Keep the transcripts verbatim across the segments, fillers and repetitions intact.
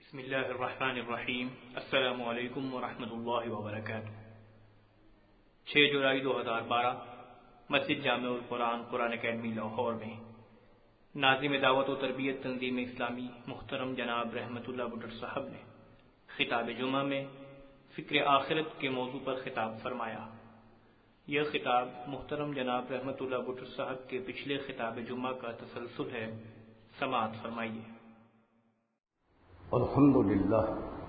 بسم اللہ الرحمن الرحیم۔ السلام علیکم ورحمۃ اللہ وبرکاتہ۔ چھ جولائی دو ہزار بارہ مسجد جامع القرآن قرآن اکیڈمی لاہور میں ناظم دعوت و تربیت تنظیم اسلامی محترم جناب رحمت اللہ بٹر صاحب نے خطاب جمعہ میں فکر آخرت کے موضوع پر خطاب فرمایا۔ یہ خطاب محترم جناب رحمت اللہ بٹر صاحب کے پچھلے خطاب جمعہ کا تسلسل ہے، سماعت فرمائیے۔ الحمد للہ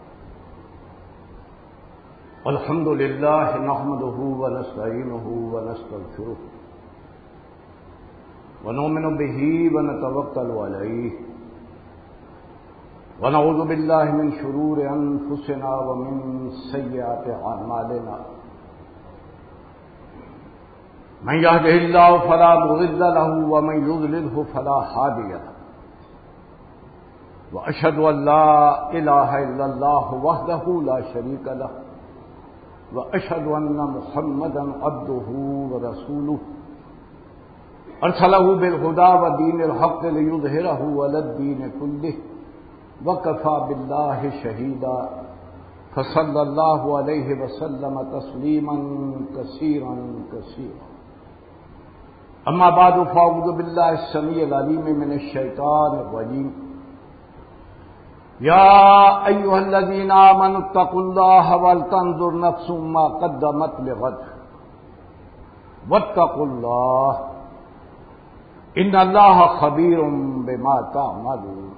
الحمد للہ نحمده ونستعینه ونستغفره ونؤمن به ونتوکل علیہ ونعوذ باللہ من شرور انفسنا ومن سیئات اعمالنا من یهده اللہ فلا مضل له ومن یضلله فلا هادی له وأشهد أن لا إله إلا الله وحده لا شريك له وأشهد أن محمدا عبده ورسوله أرسله بالهدى ودين الحق ليظهره على الدين كله وكفى بالله شهيدا فصلى الله عليه وسلم تسليما كثيرا كثيرا أما بعد فأعوذ بالله السميع العليم من الشيطان الرجيم يا أيها الذين آمنوا اتقوا الله ولتنظر نفس ما قدمت لغد واتقوا الله إن الله خبير بما تعملون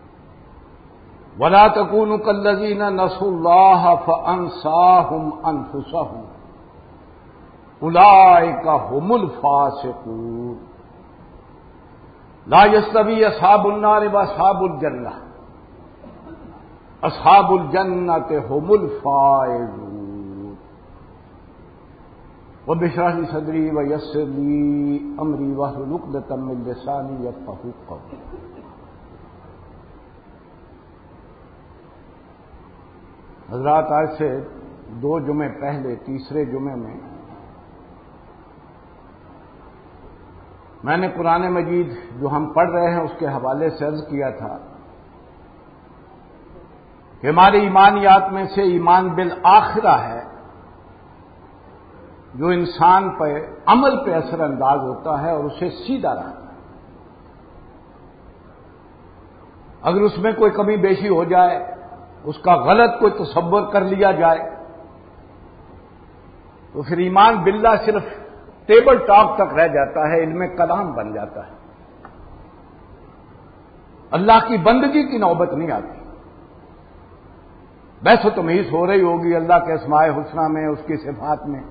ولا تكونوا كالذين نسوا الله فأنساهم أنفسهم أولئك هم الفاسقون لا يستوي أصحاب النار وأصحاب الجنة اصحاب الجنت هم الفائزون رب اشرح لي صدري ويسر لي امري واحلل عقدة من لساني يفقهوا قولي۔ حضرات، آج سے دو جمعے پہلے تیسرے جمعے میں میں نے قرآن مجید جو ہم پڑھ رہے ہیں اس کے حوالے سے عرض کیا تھا کہ ہمارے ایمانیات میں سے ایمان بالآخرہ ہے جو انسان پہ عمل پہ اثر انداز ہوتا ہے اور اسے سیدھا رکھتا ہے۔ اگر اس میں کوئی کمی بیشی ہو جائے، اس کا غلط کوئی تصور کر لیا جائے، تو پھر ایمان باللہ صرف ٹیبل ٹاک تک رہ جاتا ہے، علم کلام بن جاتا ہے، اللہ کی بندگی کی نوبت نہیں آتی۔ بحث و تمیز ہو رہی ہوگی اللہ کے اسماء حسنہ میں، اس کی صفات میں،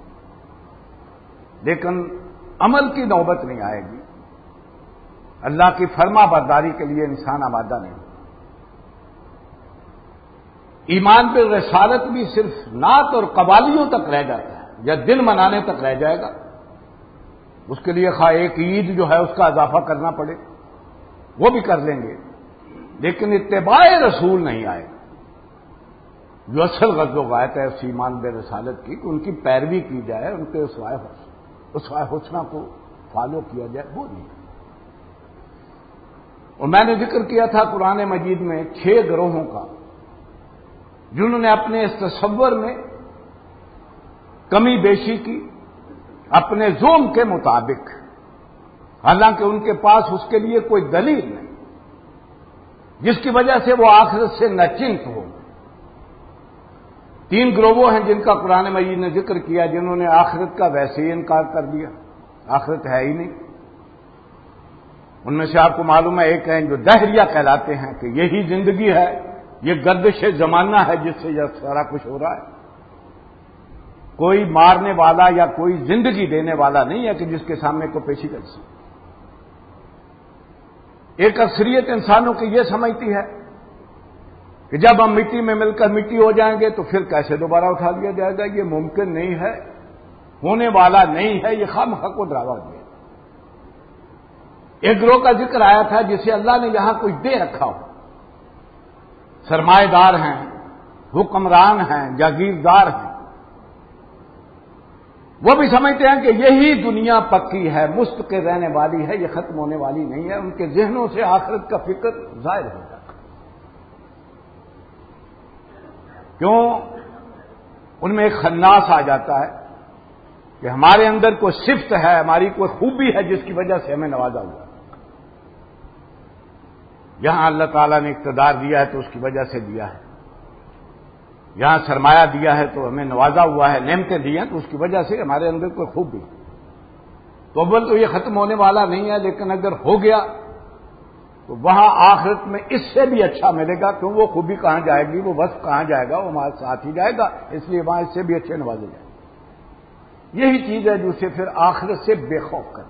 لیکن عمل کی نوبت نہیں آئے گی۔ اللہ کی فرما برداری کے لیے انسان آمادہ نہیں۔ ایمان پر رسالت بھی صرف نعت اور قوالیوں تک رہ جاتا ہے یا دن منانے تک رہ جائے گا۔ اس کے لیے خواہ ایک عید جو ہے اس کا اضافہ کرنا پڑے، وہ بھی کر لیں گے، لیکن اتباع رسول نہیں آئے گا۔ جو اصل غرض و غایت ہے اس ایمان بے رسالت کی کہ ان کی پیروی کی جائے، ان کے اسوائے حسنہ کو فالو کیا جائے، وہ نہیں۔ اور میں نے ذکر کیا تھا قرآن مجید میں چھ گروہوں کا جنہوں نے اپنے اس تصور میں کمی بیشی کی اپنے ذوق کے مطابق، حالانکہ ان کے پاس اس کے لیے کوئی دلیل نہیں جس کی وجہ سے وہ آخرت سے ناچنت ہو۔ تین گروہ ہیں جن کا قرآن مجید نے ذکر کیا، جنہوں نے آخرت کا ویسے ہی انکار کر دیا، آخرت ہے ہی نہیں۔ ان میں سے آپ کو معلوم ہے ایک ہیں جو دہریہ کہلاتے ہیں کہ یہی زندگی ہے، یہ گردش زمانہ ہے جس سے یہ سارا کچھ ہو رہا ہے، کوئی مارنے والا یا کوئی زندگی دینے والا نہیں ہے کہ جس کے سامنے کو پیشی کر سکے۔ ایک اکثریت انسانوں کی یہ سمجھتی ہے کہ جب ہم مٹی میں مل کر مٹی ہو جائیں گے تو پھر کیسے دوبارہ اٹھا لیا جائے گا، یہ ممکن نہیں ہے، ہونے والا نہیں ہے، یہ خواہ کو ڈراوا دیا۔ ایک گروہ کا ذکر آیا تھا جسے اللہ نے یہاں کچھ دے رکھا ہو، سرمایہ دار ہیں، حکمران ہیں، جاگیردار ہیں، وہ بھی سمجھتے ہیں کہ یہی دنیا پکی ہے، مستقر رہنے والی ہے، یہ ختم ہونے والی نہیں ہے۔ ان کے ذہنوں سے آخرت کا فکر ظاہر ہو جاتا ہے۔ کیوں؟ ان میں ایک خناس آ جاتا ہے کہ ہمارے اندر کوئی صفت ہے، ہماری کوئی خوبی ہے جس کی وجہ سے ہمیں نوازا ہوا ہے۔ یہاں اللہ تعالیٰ نے اقتدار دیا ہے تو اس کی وجہ سے دیا ہے، یہاں سرمایہ دیا ہے تو ہمیں نوازا ہوا ہے، نعمتیں دی ہیں تو اس کی وجہ سے ہمارے اندر کوئی خوبی۔ تو اول تو یہ ختم ہونے والا نہیں ہے، لیکن اگر ہو گیا تو وہاں آخرت میں اس سے بھی اچھا ملے گا، کیوں؟ وہ خوبی کہاں جائے گی، وہ وصف کہاں جائے گا، وہ ہمارے ساتھ ہی جائے گا، اس لیے وہاں اس سے بھی اچھے نوازے جائیں گے۔ یہی چیز ہے جو اسے پھر آخرت سے بے خوف کرے،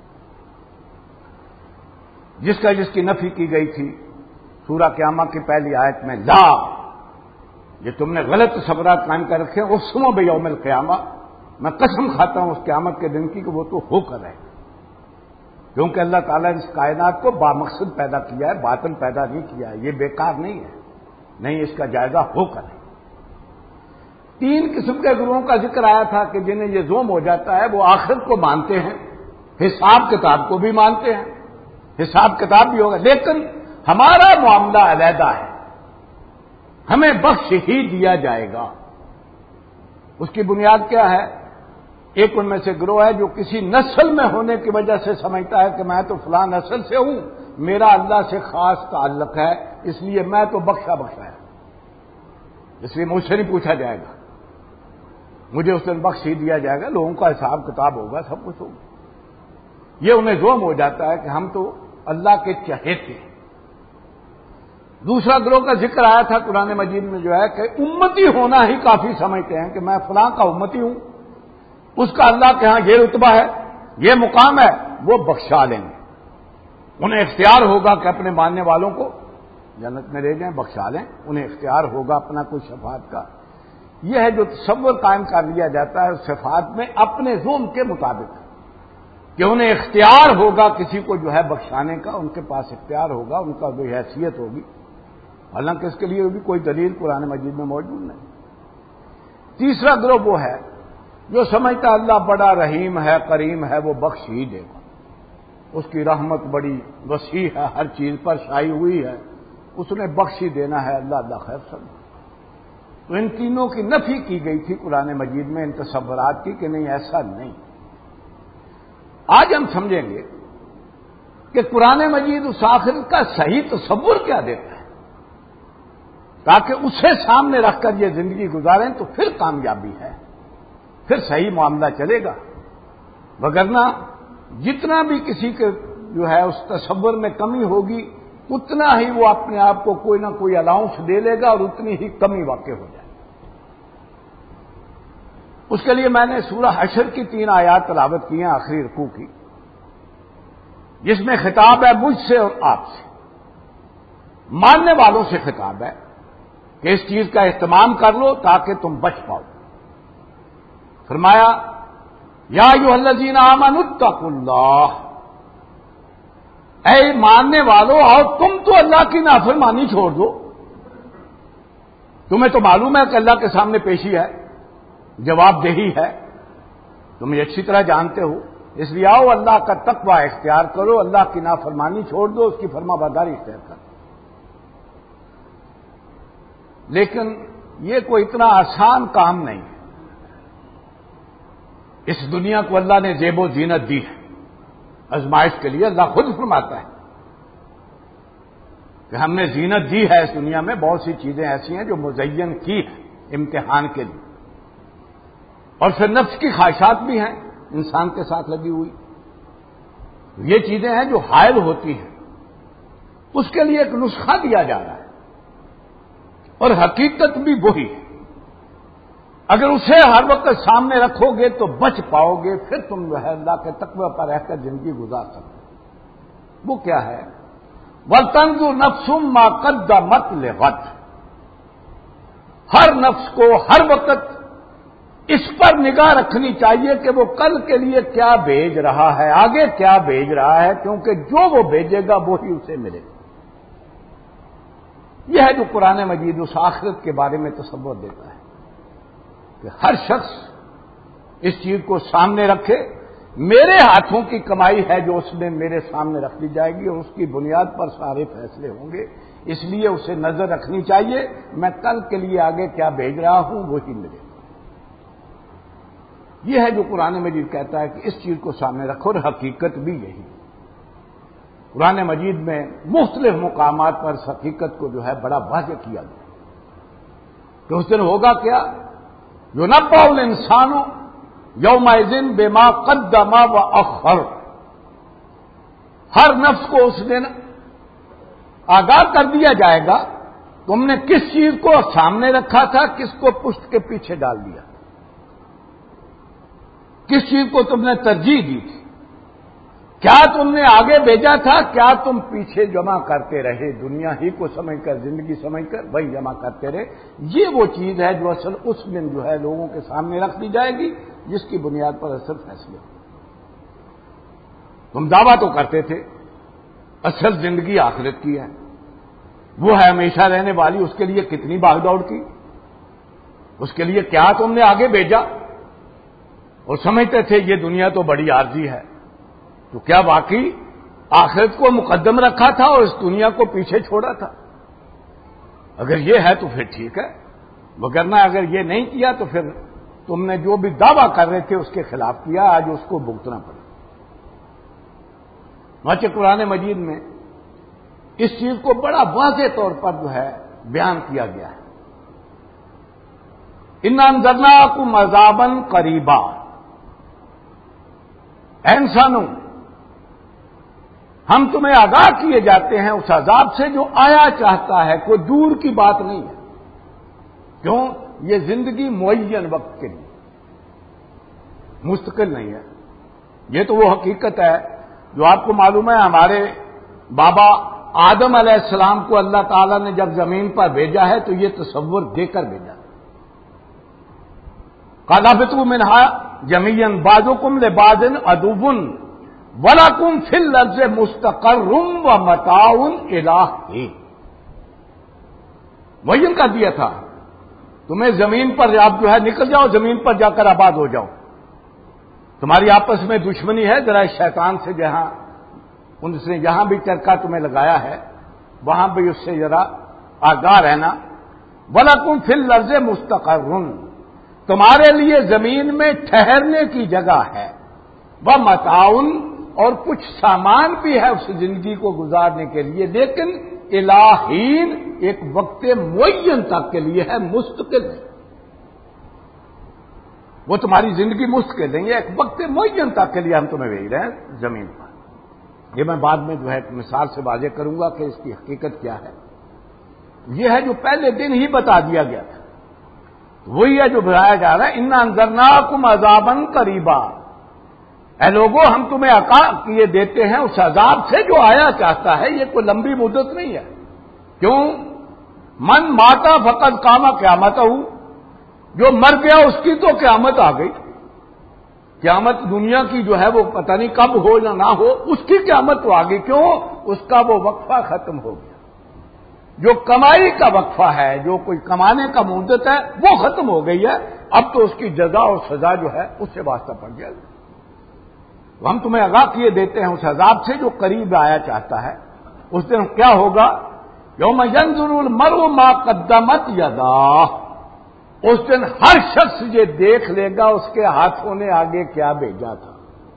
جس کا جس کی نفی کی گئی تھی سورہ قیامہ کی پہلی آیت میں، لا، یہ تم نے غلط تصورات قائم کر رکھے ہیں، اقسم بیوم القیامہ، میں قسم کھاتا ہوں اس قیامت کے دن کی کہ وہ تو ہو کر رہے، کیونکہ اللہ تعالیٰ نے اس کائنات کو بامقصد پیدا کیا ہے، باطل پیدا نہیں کیا ہے، یہ بیکار نہیں ہے، نہیں، اس کا جائزہ ہو کر ہے۔ تین قسم کے گروہوں کا ذکر آیا تھا کہ جنہیں یہ زوم ہو جاتا ہے، وہ آخرت کو مانتے ہیں، حساب کتاب کو بھی مانتے ہیں، حساب کتاب بھی ہوگا، لیکن ہمارا معاملہ علیحدہ ہے، ہمیں بخش ہی دیا جائے گا۔ اس کی بنیاد کیا ہے؟ ایک ان میں سے گروہ ہے جو کسی نسل میں ہونے کی وجہ سے سمجھتا ہے کہ میں تو فلاں نسل سے ہوں، میرا اللہ سے خاص تعلق ہے، اس لیے میں تو بخشا بخشا ہے، اس لیے مجھ سے نہیں پوچھا جائے گا، مجھے اس دن بخش ہی دیا جائے گا، لوگوں کا حساب کتاب ہوگا، سب کچھ ہوگا۔ یہ انہیں زوم ہو جاتا ہے کہ ہم تو اللہ کے چہیتے ہیں۔ دوسرا گروہ کا ذکر آیا تھا قرآن مجید میں جو ہے کہ امتی ہونا ہی کافی سمجھتے ہیں کہ میں فلاں کا امتی ہوں، اس کا اللہ کے ہاں یہ رتبہ ہے، یہ مقام ہے، وہ بخشا لیں گے، انہیں اختیار ہوگا کہ اپنے ماننے والوں کو جنت میں لے جائیں، بخشا لیں، انہیں اختیار ہوگا اپنا کوئی شفاعت کا۔ یہ ہے جو تصور قائم کر لیا جاتا ہے صفات میں اپنے ظلم کے مطابق، کہ انہیں اختیار ہوگا کسی کو جو ہے بخشانے کا، ان کے پاس اختیار ہوگا، ان کا کوئی حیثیت ہوگی، حالانکہ اس کے لیے بھی کوئی دلیل قرآن مجید میں موجود نہیں۔ تیسرا گروہ وہ ہے جو سمجھتا اللہ بڑا رحیم ہے، کریم ہے، وہ بخش ہی دے گا، اس کی رحمت بڑی وسیع ہے، ہر چیز پر چھائی ہوئی ہے، اس نے بخش ہی دینا ہے، اللہ اللہ خیر سمجھ۔ تو ان تینوں کی نفی کی گئی تھی قرآن مجید میں ان تصورات کی کہ نہیں، ایسا نہیں۔ آج ہم سمجھیں گے کہ قرآن مجید اس آخرت کا صحیح تصور کیا دیتا ہے، تاکہ اسے سامنے رکھ کر یہ زندگی گزاریں تو پھر کامیابی ہے، پھر صحیح معاملہ چلے گا، وگرنہ جتنا بھی کسی کے جو ہے اس تصور میں کمی ہوگی اتنا ہی وہ اپنے آپ کو کوئی نہ کوئی الاؤنس دے لے گا اور اتنی ہی کمی واقع ہو جائے گی۔ اس کے لیے میں نے سورہ حشر کی تین آیات تلاوت کی ہیں آخری رکوع کی، جس میں خطاب ہے مجھ سے اور آپ سے، ماننے والوں سے خطاب ہے کہ اس چیز کا اہتمام کر لو تاکہ تم بچ پاؤ۔ فرمایا یا ایھا الذین آمنوا اتقوا اللہ، اے ماننے والو اور تم تو اللہ کی نافرمانی چھوڑ دو، تمہیں تو معلوم ہے کہ اللہ کے سامنے پیشی ہے، جواب دہی ہے، تم یہ اچھی طرح جانتے ہو، اس لیے آؤ اللہ کا تقوی اختیار کرو، اللہ کی نافرمانی چھوڑ دو، اس کی فرما برداری اختیار کرو۔ لیکن یہ کوئی اتنا آسان کام نہیں ہے، اس دنیا کو اللہ نے زیب و زینت دی ہے آزمائش کے لیے، اللہ خود فرماتا ہے کہ ہم نے زینت دی ہے اس دنیا میں، بہت سی چیزیں ایسی ہیں جو مزین کی ہیں امتحان کے لیے، اور پھر نفس کی خواہشات بھی ہیں انسان کے ساتھ لگی ہوئی، یہ چیزیں ہیں جو حائل ہوتی ہیں، اس کے لیے ایک نسخہ دیا جا رہا ہے، اور حقیقت بھی وہی ہے، اگر اسے ہر وقت سامنے رکھو گے تو بچ پاؤ گے، پھر تم جو ہے اللہ کے تقوی پر رہ کر زندگی گزار سکتے۔ وہ کیا ہے؟ وَلْتَنظُرْ نَفْسٌ مَا قَدَّمَتْ لِغَدٍ، ہر نفس کو ہر وقت اس پر نگاہ رکھنی چاہیے کہ وہ کل کے لیے کیا بھیج رہا ہے، آگے کیا بھیج رہا ہے، کیونکہ جو وہ بھیجے گا وہی اسے ملے گا۔ یہ ہے جو قرآن مجید اس آخرت کے بارے میں تصور دیتا ہے کہ ہر شخص اس چیز کو سامنے رکھے، میرے ہاتھوں کی کمائی ہے جو اس نے میرے سامنے رکھ دی جائے گی، اور اس کی بنیاد پر سارے فیصلے ہوں گے، اس لیے اسے نظر رکھنی چاہیے، میں کل کے لیے آگے کیا بھیج رہا ہوں وہی ملے. یہ ہے جو قرآن مجید کہتا ہے کہ اس چیز کو سامنے رکھو، اور حقیقت بھی یہی. قرآن مجید میں مختلف مقامات پر اس حقیقت کو جو ہے بڑا واضح کیا گیا کہ اس دن ہوگا کیا، یُنَبَّأُ الْإِنسَانُ یومئذ بما قدم وأخر. ہر نفس کو اس دن آگاہ کر دیا جائے گا تم نے کس چیز کو سامنے رکھا تھا، کس کو پشت کے پیچھے ڈال دیا، کس چیز کو تم نے ترجیح دی تھی، کیا تم نے آگے بھیجا تھا، کیا تم پیچھے جمع کرتے رہے، دنیا ہی کو سمجھ کر، زندگی سمجھ کر وہی جمع کرتے رہے. یہ وہ چیز ہے جو اصل اس دن جو ہے لوگوں کے سامنے رکھ دی جائے گی، جس کی بنیاد پر اصل فیصلے. تم دعویٰ تو کرتے تھے اصل زندگی آخرت کی ہے، وہ ہے ہمیشہ رہنے والی، اس کے لیے کتنی بھاگ دوڑ کی، اس کے لیے کیا تم نے آگے بھیجا، اور سمجھتے تھے یہ دنیا تو بڑی عارضی ہے. تو کیا واقعی آخرت کو مقدم رکھا تھا اور اس دنیا کو پیچھے چھوڑا تھا؟ اگر یہ ہے تو پھر ٹھیک ہے، وگرنہ اگر یہ نہیں کیا تو پھر تم نے جو بھی دعویٰ کر رہے تھے اس کے خلاف کیا، آج اس کو بھگتنا پڑے. مچ قرآن مجید میں اس چیز کو بڑا واضح طور پر جو ہے بیان کیا گیا ہے. اِنَّا أَنذَرْنَاكُمْ عَذَابًا قَرِيبًا. اے انسانوں، ہم تمہیں آگاہ کیے جاتے ہیں اس عذاب سے جو آیا چاہتا ہے، کوئی دور کی بات نہیں ہے. کیوں؟ یہ زندگی معین وقت کے لیے مستقل نہیں ہے. یہ تو وہ حقیقت ہے جو آپ کو معلوم ہے، ہمارے بابا آدم علیہ السلام کو اللہ تعالیٰ نے جب زمین پر بھیجا ہے تو یہ تصور دے کر بھیجا. قَالَ اهْبِطُوا مِنْهَا جَمِيعًا بَعْضُكُمْ لِبَعْضٍ عَدُوٌّ وَلَكُمْ فِي الْأَرْضِ مُسْتَقَرٌّ وَمَتَاعٌ إِلَىٰ حِينٍ. معین کر دیا تھا تمہیں زمین پر، آپ جو ہے نکل جاؤ زمین پر جا کر آباد ہو جاؤ. تمہاری آپس میں دشمنی ہے، ذرا شیطان سے جہاں ان سے جہاں بھی چرکا تمہیں لگایا ہے وہاں بھی اس سے ذرا آگاہ رہنا. وَلَكُمْ فِي الْأَرْضِ مُسْتَقَرٌّ، تمہارے لیے زمین میں ٹھہرنے کی جگہ ہے، وَمَتَاعٌ، اور کچھ سامان بھی ہے اس زندگی کو گزارنے کے لیے، لیکن إِلَىٰ حِينٍ، ایک وقت معین تک کے لیے ہے، مستقل نہیں. وہ تمہاری زندگی مستقل نہیں ہے، ایک وقت معین تک کے لیے ہم تمہیں بھیج رہے ہیں زمین پر. یہ میں بعد میں جو ہے مثال سے واضح کروں گا کہ اس کی حقیقت کیا ہے. یہ ہے جو پہلے دن ہی بتا دیا گیا تھا، وہی ہے جو بتایا جا رہا ہے. اِنَّا أَنذَرْنَاكُمْ عَذَابًا قَرِيبًا. اے لوگوں، ہم تمہیں آگاہ کیے دیتے ہیں اس عذاب سے جو آیا چاہتا ہے. یہ کوئی لمبی مدت نہیں ہے. کیوں؟ من ماتا فقد قام قیامتہ، جو مر گیا اس کی تو قیامت آ گئی. قیامت دنیا کی جو ہے وہ پتہ نہیں کب ہو یا نہ ہو، اس کی قیامت تو آ گئی. کیوں؟ اس کا وہ وقفہ ختم ہو گیا. جو کمائی کا وقفہ ہے، جو کوئی کمانے کا مدت ہے، وہ ختم ہو گئی ہے. اب تو اس کی جزا اور سزا جو ہے اس سے واسطہ پڑ گیا. ہم تمہیں آگاہ کیے دیتے ہیں اس عذاب سے جو قریب آیا چاہتا ہے. اس دن کیا ہوگا؟ یوم ینظر المرء ما قدمت یداہ. اس دن ہر شخص یہ دیکھ لے گا اس کے ہاتھوں نے آگے کیا بھیجا تھا،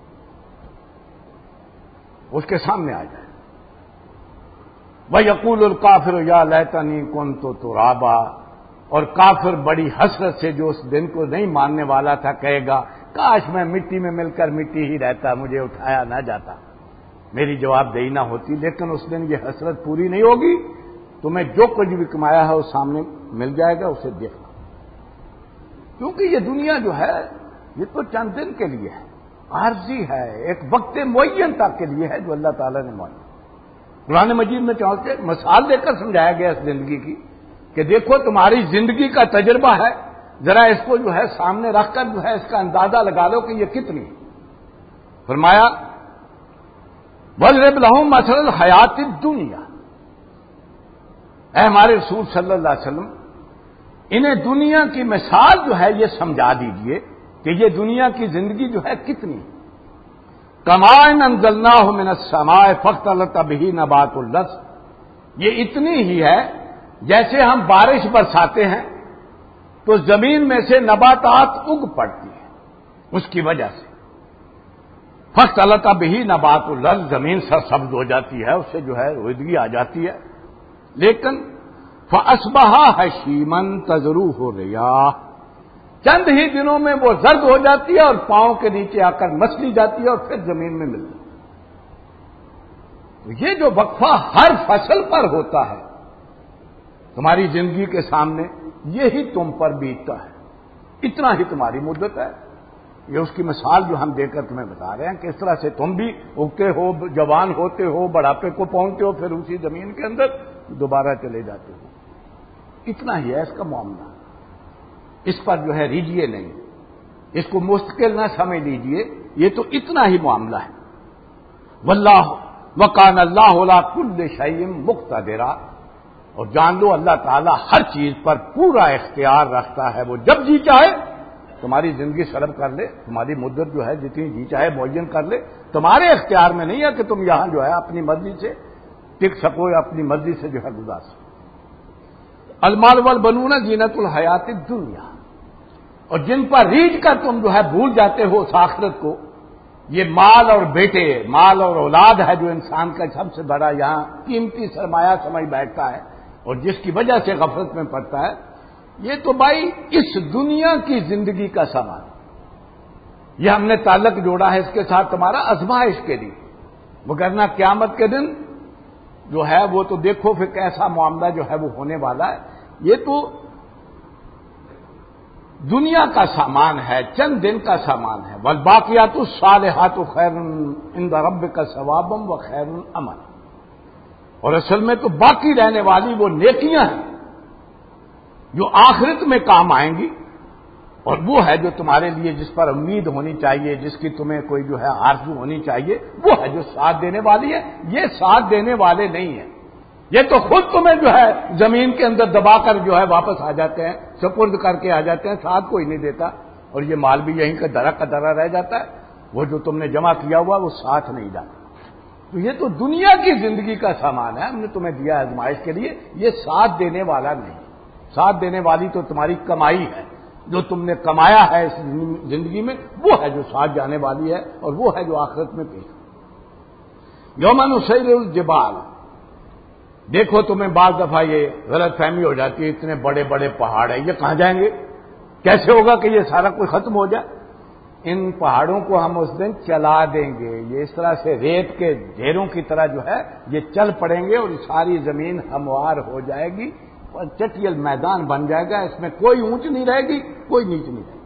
اس کے سامنے آ جائے. وَيَقُولُ الْكَافِرُ يَا لَيْتَنِي كُنتُ تُرَابًا. اور کافر بڑی حسرت سے جو اس دن کو نہیں ماننے والا تھا کہے گا، کاش میں مٹی میں مل کر مٹی ہی رہتا، مجھے اٹھایا نہ جاتا، میری جواب دہی نہ ہوتی. لیکن اس دن یہ حسرت پوری نہیں ہوگی. تمہیں جو کچھ بھی کمایا ہے وہ سامنے مل جائے گا، اسے دیکھنا. کیونکہ یہ دنیا جو ہے یہ تو چند دن کے لیے ہے، عارضی ہے، ایک وقت معین تک کے لیے ہے جو اللہ تعالیٰ نے معین. قرآن مجید میں چاہتے مثال دے کر سمجھایا گیا اس زندگی کی کہ دیکھو تمہاری زندگی کا تجربہ ہے، ذرا اس کو جو ہے سامنے رکھ کر جو ہے اس کا اندازہ لگا لو کہ یہ کتنی. فرمایا وَاضْرِبْ لَهُم مَثَلَ الْحَيَاةِ الدُّنْيَا. اے ہمارے رسول صلی اللہ علیہ وسلم، انہیں دنیا کی مثال جو ہے یہ سمجھا دیجئے کہ یہ دنیا کی زندگی جو ہے کتنی. کَمَاءٍ أَنزَلْنَاهُ مِنَ السَّمَاءِ فَاخْتَلَطَ بِهِ نَبَاتُ الْأَرْضِ. یہ اتنی ہی ہے جیسے ہم بارش برساتے ہیں تو زمین میں سے نباتات اگ پڑتی ہیں اس کی وجہ سے، فاختلط بہ نبات الارض، زمین سرسبز ہو جاتی ہے، اس سے جو ہے رویدگی آ جاتی ہے، لیکن فاصبح حشیما تذروہ الرياح، چند ہی دنوں میں وہ زرد ہو جاتی ہے اور پاؤں کے نیچے آ کر مسلی جاتی ہے اور پھر زمین میں ملتی ہے۔ یہ جو وقفہ ہر فصل پر ہوتا ہے تمہاری زندگی کے سامنے، یہی تم پر بیتتا ہے، اتنا ہی تمہاری مدت ہے۔ یہ اس کی مثال جو ہم دے کر تمہیں بتا رہے ہیں کہ اس طرح سے تم بھی اگتے ہو، جوان ہوتے ہو، بڑھاپے کو پہنچتے ہو، پھر اسی زمین کے اندر دوبارہ چلے جاتے ہو، اتنا ہی ہے اس کا معاملہ۔ اس پر جو ہے ریجیے نہیں، اس کو مستقل نہ سمجھ لیجیے، یہ تو اتنا ہی معاملہ ہے۔ واللہ وکان اللہ علی کل شیء مقتدرا، اور جان لو اللہ تعالیٰ ہر چیز پر پورا اختیار رکھتا ہے، وہ جب جی چاہے تمہاری زندگی سرب کر لے، تمہاری مدت جو ہے جتنی جی چاہے معین کر لے، تمہارے اختیار میں نہیں ہے کہ تم یہاں جو ہے اپنی مرضی سے ٹک سکو یا اپنی مرضی سے جو ہے گزار سکو۔ المال والبنون زینت الحیات الدنیا، اور جن پر ریجھ کر تم جو ہے بھول جاتے ہو اس آخرت کو، یہ مال اور بیٹے، مال اور اولاد ہے جو انسان کا سب سے بڑا یہاں قیمتی سرمایہ سمجھ بیٹھتا ہے اور جس کی وجہ سے غفلت میں پڑتا ہے۔ یہ تو بھائی اس دنیا کی زندگی کا سامان، یہ ہم نے تعلق جوڑا ہے اس کے ساتھ تمہارا آزمائش کے لیے، وگرنہ قیامت کے دن جو ہے وہ تو دیکھو پھر کیسا معاملہ جو ہے وہ ہونے والا ہے۔ یہ تو دنیا کا سامان ہے، چند دن کا سامان ہے۔ والباقیات الصالحات خیر عند ربک ثوابا وخیر املا، اور اصل میں تو باقی رہنے والی وہ نیکیاں ہیں جو آخرت میں کام آئیں گی، اور وہ ہے جو تمہارے لیے جس پر امید ہونی چاہیے، جس کی تمہیں کوئی جو ہے آرزو ہونی چاہیے، وہ ہے جو ساتھ دینے والی ہے۔ یہ ساتھ دینے والے نہیں ہیں، یہ تو خود تمہیں جو ہے زمین کے اندر دبا کر جو ہے واپس آ جاتے ہیں، سپرد کر کے آ جاتے ہیں، ساتھ کوئی نہیں دیتا، اور یہ مال بھی یہیں کا درا کا درا رہ جاتا ہے، وہ جو تم نے جمع کیا ہوا وہ ساتھ نہیں جاتا۔ تو یہ تو دنیا کی زندگی کا سامان ہے، ہم نے تمہیں دیا آزمائش کے لیے، یہ ساتھ دینے والا نہیں۔ ساتھ دینے والی تو تمہاری کمائی ہے، جو تم نے کمایا ہے اس زندگی میں، وہ ہے جو ساتھ جانے والی ہے، اور وہ ہے جو آخرت میں پیش۔ یوم نسیر الجبال، دیکھو تمہیں بعض دفعہ یہ غلط فہمی ہو جاتی ہے، اتنے بڑے بڑے پہاڑ ہیں، یہ کہاں جائیں گے؟ کیسے ہوگا کہ یہ سارا کچھ ختم ہو جائے؟ ان پہاڑوں کو ہم اس دن چلا دیں گے، یہ اس طرح سے ریت کے ڈھیروں کی طرح جو ہے یہ چل پڑیں گے، اور ساری زمین ہموار ہو جائے گی اور چٹیل میدان بن جائے گا، اس میں کوئی اونچ نہیں رہے گی، کوئی نیچ نہیں رہے گی۔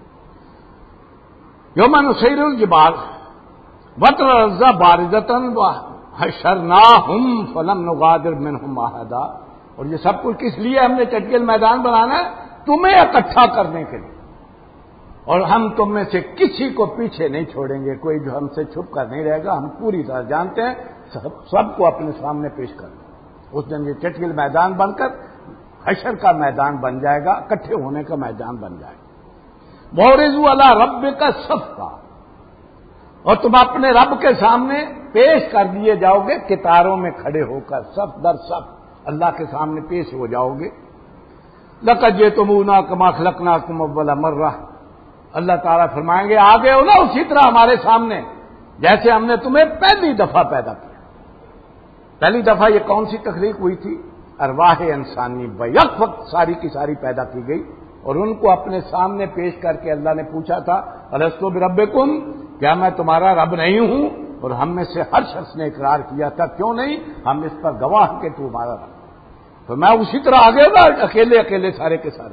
یوم نسیر الجبال وترى الارض بارزة وحشرناهم فلم نغادر منهم احدا، اور یہ سب کچھ کس لیے ہم نے چٹیل میدان بنانا ہے؟ تمہیں اکٹھا کرنے کے لیے، اور ہم تم میں سے کسی کو پیچھے نہیں چھوڑیں گے، کوئی جو ہم سے چھپ کر نہیں رہے گا، ہم پوری طرح جانتے ہیں، سب, سب کو اپنے سامنے پیش کر دیں۔ اس دن یہ چٹیل میدان بن کر حشر کا میدان بن جائے گا، اکٹھے ہونے کا میدان بن جائے گا۔ وَعُرِضُوا عَلَىٰ رَبِّكَ صَفًّا، اور تم اپنے رب کے سامنے پیش کر دیے جاؤ گے کتاروں میں کھڑے ہو کر، صف در صف اللہ کے سامنے پیش ہو جاؤ گے۔ لَقَدْ جِئْتُمُونَا كَمَا خَلَقْنَاكُمْ أَوَّلَ مَرَّةٍ، اللہ تعالیٰ فرمائیں گے آ گئے ہو نا اسی طرح ہمارے سامنے جیسے ہم نے تمہیں پہلی دفعہ پیدا کیا۔ پہلی دفعہ یہ کون سی تخلیق ہوئی تھی؟ ارواح انسانی بیک وقت ساری کی ساری پیدا کی گئی، اور ان کو اپنے سامنے پیش کر کے اللہ نے پوچھا تھا الستو بربکم، کیا میں تمہارا رب نہیں ہوں؟ اور ہم میں سے ہر شخص نے اقرار کیا تھا کیوں نہیں، ہم اس پر گواہ کہ تو ہمارا رب۔ تو میں اسی طرح آگے ہوگا اکیلے اکیلے سارے کے سارے۔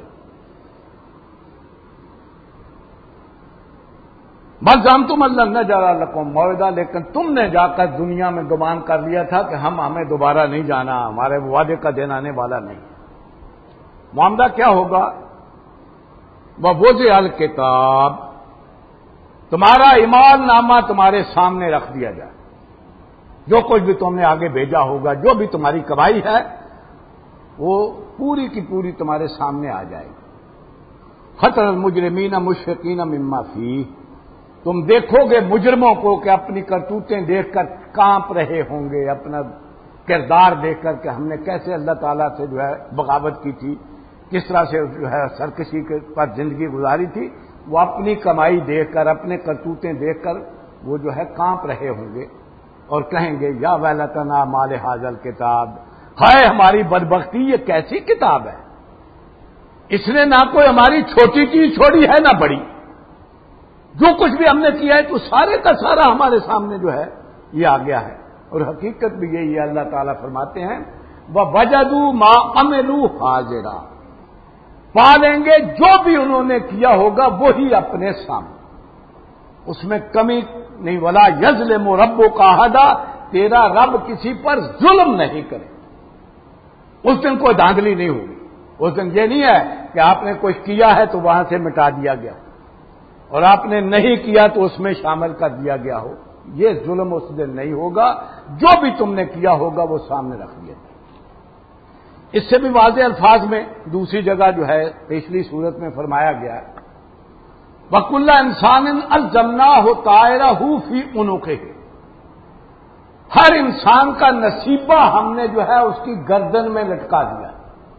بس زعمتم ان لن نجعل لکم موعدا، لیکن تم نے جا کر دنیا میں گمان کر لیا تھا کہ ہم ہمیں دوبارہ نہیں جانا، ہمارے وعدے کا دن آنے والا نہیں۔ معاملہ کیا ہوگا؟ وَوُضِعَ الْكِتَابُ، تمہارا ایمان نامہ تمہارے سامنے رکھ دیا جائے، جو کچھ بھی تم نے آگے بھیجا ہوگا، جو بھی تمہاری کمائی ہے وہ پوری کی پوری تمہارے سامنے آ جائے گی۔ خطر المجرمین مشفقین مما فیہ، تم دیکھو گے مجرموں کو کہ اپنی کرتوتیں دیکھ کر کانپ رہے ہوں گے، اپنا کردار دیکھ کر کہ ہم نے کیسے اللہ تعالیٰ سے جو ہے بغاوت کی تھی، کس طرح سے جو ہے سرکشی کے پر زندگی گزاری تھی، وہ اپنی کمائی دیکھ کر، اپنے کرتوتیں دیکھ کر وہ جو ہے کانپ رہے ہوں گے اور کہیں گے یا ویلتنا مال ھذا الکتاب، ہائے ہماری بدبختی، یہ کیسی کتاب ہے، اس نے نہ کوئی ہماری چھوٹی چیز چھوڑی ہے نہ بڑی، جو کچھ بھی ہم نے کیا ہے تو سارے کا سارا ہمارے سامنے جو ہے یہ آ گیا ہے۔ اور حقیقت بھی یہی ہے، اللہ تعالیٰ فرماتے ہیں وَوَجَدُوا مَا عَمِلُوا حَاضِرًا، پا لیں گے جو بھی انہوں نے کیا ہوگا وہی اپنے سامنے، اس میں کمی نہیں، وَلَا يَظْلِمُ رَبُّكَ أَحَدًا، تیرا رب کسی پر ظلم نہیں کرے، اس دن کوئی دھاندلی نہیں ہوگی، اس دن یہ نہیں ہے کہ آپ نے کچھ کیا ہے تو وہاں سے مٹا دیا گیا اور آپ نے نہیں کیا تو اس میں شامل کر دیا گیا ہو، یہ ظلم اس دن نہیں ہوگا، جو بھی تم نے کیا ہوگا وہ سامنے رکھ دیا جائے۔ اس سے بھی واضح الفاظ میں دوسری جگہ جو ہے پچھلی صورت میں فرمایا گیا ہے وَكُلَّ إِنسَانٍ أَلْزَمْنَاهُ طَائِرَهُ فِي عُنُقِهِ، ہر انسان کا نصیبہ ہم نے جو ہے اس کی گردن میں لٹکا دیا۔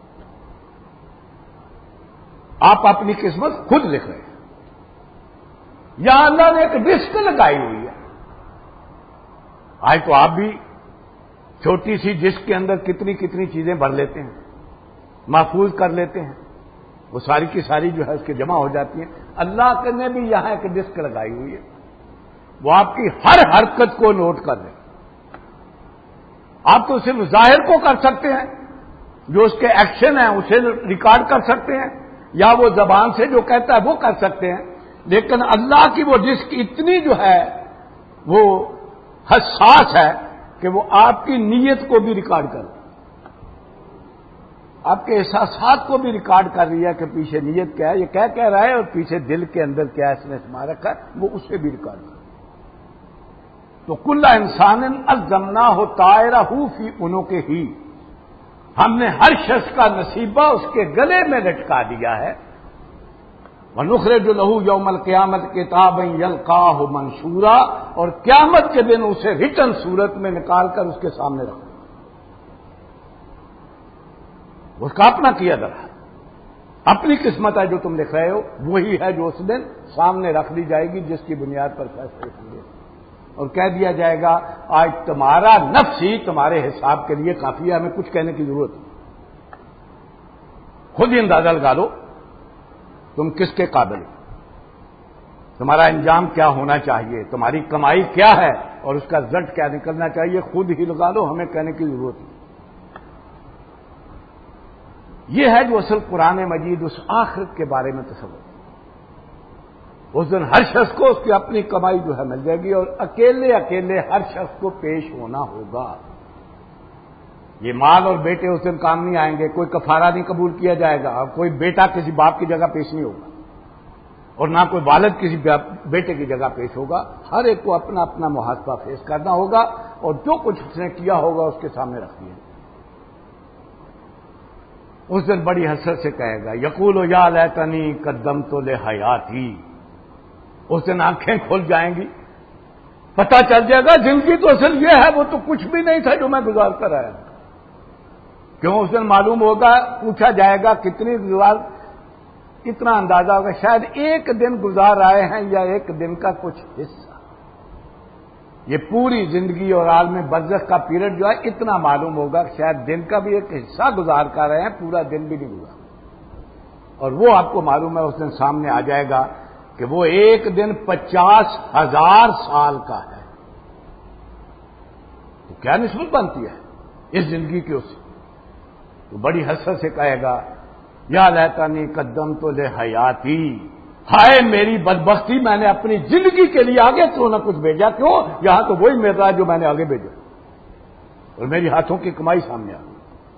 آپ اپنی قسمت خود لکھ رہے ہیں، یہاں اللہ نے ایک ڈسک لگائی ہوئی ہے۔ آج تو آپ بھی چھوٹی سی ڈسک کے اندر کتنی کتنی چیزیں بھر لیتے ہیں، محفوظ کر لیتے ہیں، وہ ساری کی ساری جو ہے اس کے جمع ہو جاتی ہیں۔ اللہ نے بھی یہاں ایک ڈسک لگائی ہوئی ہے، وہ آپ کی ہر حرکت کو نوٹ کر رہے ہیں۔ آپ تو صرف ظاہر کو کر سکتے ہیں، جو اس کے ایکشن ہیں اسے ریکارڈ کر سکتے ہیں، یا وہ زبان سے جو کہتا ہے وہ کر سکتے ہیں، لیکن اللہ کی وہ ڈسک اتنی جو ہے وہ حساس ہے کہ وہ آپ کی نیت کو بھی ریکارڈ کر رہی ہے، آپ کے احساسات کو بھی ریکارڈ کر رہی ہے کہ پیچھے نیت کیا ہے، یہ کیا کہہ رہا ہے اور پیچھے دل کے اندر کیا اس نے سما رکھا ہے، وہ اسے بھی ریکارڈ کر رہی ہے۔ تو کل انسان الزمناہ طائرہ فی عنقہ، ہم نے ہر شخص کا نصیبہ اس کے گلے میں لٹکا دیا ہے۔ وَنُخْرِجُ لَهُ يَوْمَ الْقِيَامَةِ كِتَابًا يَلْقَاهُ مَنشُورًا، اور قیامت کے دن اسے ریٹن صورت میں نکال کر اس کے سامنے رکھو، اس کا اپنا کیا درا اپنی قسمت ہے جو تم لکھ رہے ہو، وہی ہے جو اس دن سامنے رکھ دی جائے گی، جس کی بنیاد پر فیصلے ہوں گے، اور کہہ دیا جائے گا آج تمہارا نفس ہی تمہارے حساب کے لیے کافی ہے، ہمیں کچھ کہنے کی ضرورت نہیں، خود ہی اندازہ لگا لو تم کس کے قابل ہو، تمہارا انجام کیا ہونا چاہیے، تمہاری کمائی کیا ہے اور اس کا رزلٹ کیا نکلنا چاہیے، خود ہی لگا لو، ہمیں کہنے کی ضرورت نہیں۔ یہ ہے جو اصل قرآن مجید اس آخرت کے بارے میں تصور، اس دن ہر شخص کو اس کی اپنی کمائی جو ہے مل جائے گی، اور اکیلے اکیلے ہر شخص کو پیش ہونا ہوگا۔ یہ مال اور بیٹے اس دن کام نہیں آئیں گے، کوئی کفارہ نہیں قبول کیا جائے گا، اور کوئی بیٹا کسی باپ کی جگہ پیش نہیں ہوگا، اور نہ کوئی والد کسی بیٹے کی جگہ پیش ہوگا، ہر ایک کو اپنا اپنا محاسبہ پیش کرنا ہوگا، اور جو کچھ اس نے کیا ہوگا اس کے سامنے رکھ دیا۔ اس دن بڑی حسرت سے کہے گا یقول یا لیتنی قدمت لحیاتی، اس دن آنکھیں کھل جائیں گی، پتہ چل جائے گا زندگی تو اصل یہ ہے، وہ تو کچھ بھی نہیں تھا جو میں گزار کر آیا۔ کیوں اس دن معلوم ہوگا، پوچھا جائے گا کتنی گزار، اتنا اندازہ ہوگا شاید ایک دن گزار آئے ہیں یا ایک دن کا کچھ حصہ، یہ پوری زندگی اور عالم برزخ کا پیریڈ جو ہے اتنا معلوم ہوگا، شاید دن کا بھی ایک حصہ گزار کر رہے ہیں، پورا دن بھی نہیں گزار، اور وہ آپ کو معلوم ہے اس دن سامنے آ جائے گا کہ وہ ایک دن پچاس ہزار سال کا ہے، تو کیا نسبت بنتی ہے اس زندگی کی، اس تو بڑی حسرت سے کہے گا یا لیتنی قدمت لحیاتی، ہائے میری بدبختی، میں نے اپنی زندگی کے لیے آگے کیوں نہ کچھ بھیجا، کیوں یہاں تو وہی مل رہا ہے جو میں نے آگے بھیجا، اور میری ہاتھوں کی کمائی سامنے آ گئی۔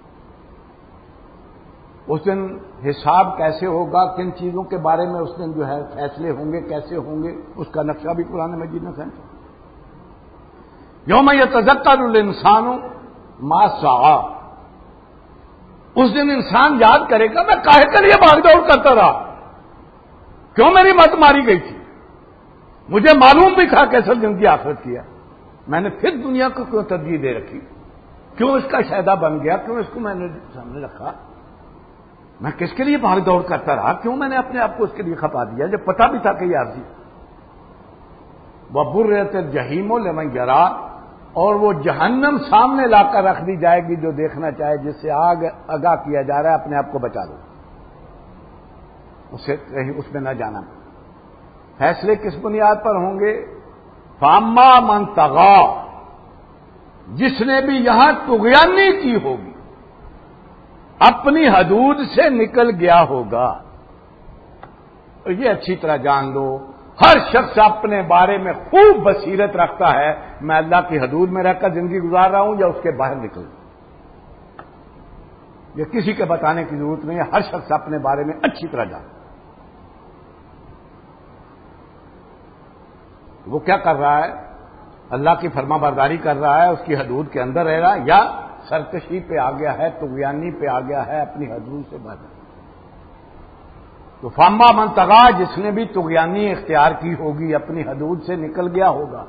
اس دن حساب کیسے ہوگا، کن چیزوں کے بارے میں اس دن جو ہے فیصلے ہوں گے، کیسے ہوں گے، اس کا نقشہ بھی قرآن مجید میں کھینچا۔ یوم یتذکر الانسان ما سعی، اس دن انسان یاد کرے گا میں کاہے کے لیے بھاگ دوڑ کرتا رہا، کیوں میری مت ماری گئی تھی، مجھے معلوم بھی تھا کہ اصل زندگی آخرت کی ہے، میں نے پھر دنیا کو کیوں ترجیح دے رکھی، کیوں اس کا شہدا بن گیا؟ کیوں اس کو میں نے سامنے رکھا؟ میں کس کے لیے بھاگ دوڑ کرتا رہا؟ کیوں میں نے اپنے آپ کو اس کے لیے کھپا دیا جب پتا بھی تھا کہ یہ عارضی؟ وَبُرِّزَتِ الْجَحِیمُ لِمَنْ یَرَىٰ، اور وہ جہنم سامنے لا کر رکھ دی جائے گی جو دیکھنا چاہے، جس سے آگ آگاہ کیا جا رہا ہے اپنے آپ کو بچا لو، اسے کہیں اس میں نہ جانا۔ فیصلے کس بنیاد پر ہوں گے؟ فَأَمَّا مَنْ طَغَىٰ، جس نے بھی یہاں طغیانی کی ہوگی، اپنی حدود سے نکل گیا ہوگا۔ یہ اچھی طرح جان لو، ہر شخص اپنے بارے میں خوب بصیرت رکھتا ہے، میں اللہ کی حدود میں رہ کر زندگی گزار رہا ہوں یا اس کے باہر نکل۔ یہ کسی کے بتانے کی ضرورت نہیں ہے، ہر شخص اپنے بارے میں اچھی طرح جانتا۔ وہ کیا کر رہا ہے؟ اللہ کی فرما برداری کر رہا ہے، اس کی حدود کے اندر رہ رہا ہے، یا سرکشی پہ آ گیا ہے، طغیانی پہ آ گیا ہے، اپنی حدود سے باہر۔ تو فاما من طغیٰ، جس نے بھی طغیانی اختیار کی ہوگی، اپنی حدود سے نکل گیا ہوگا۔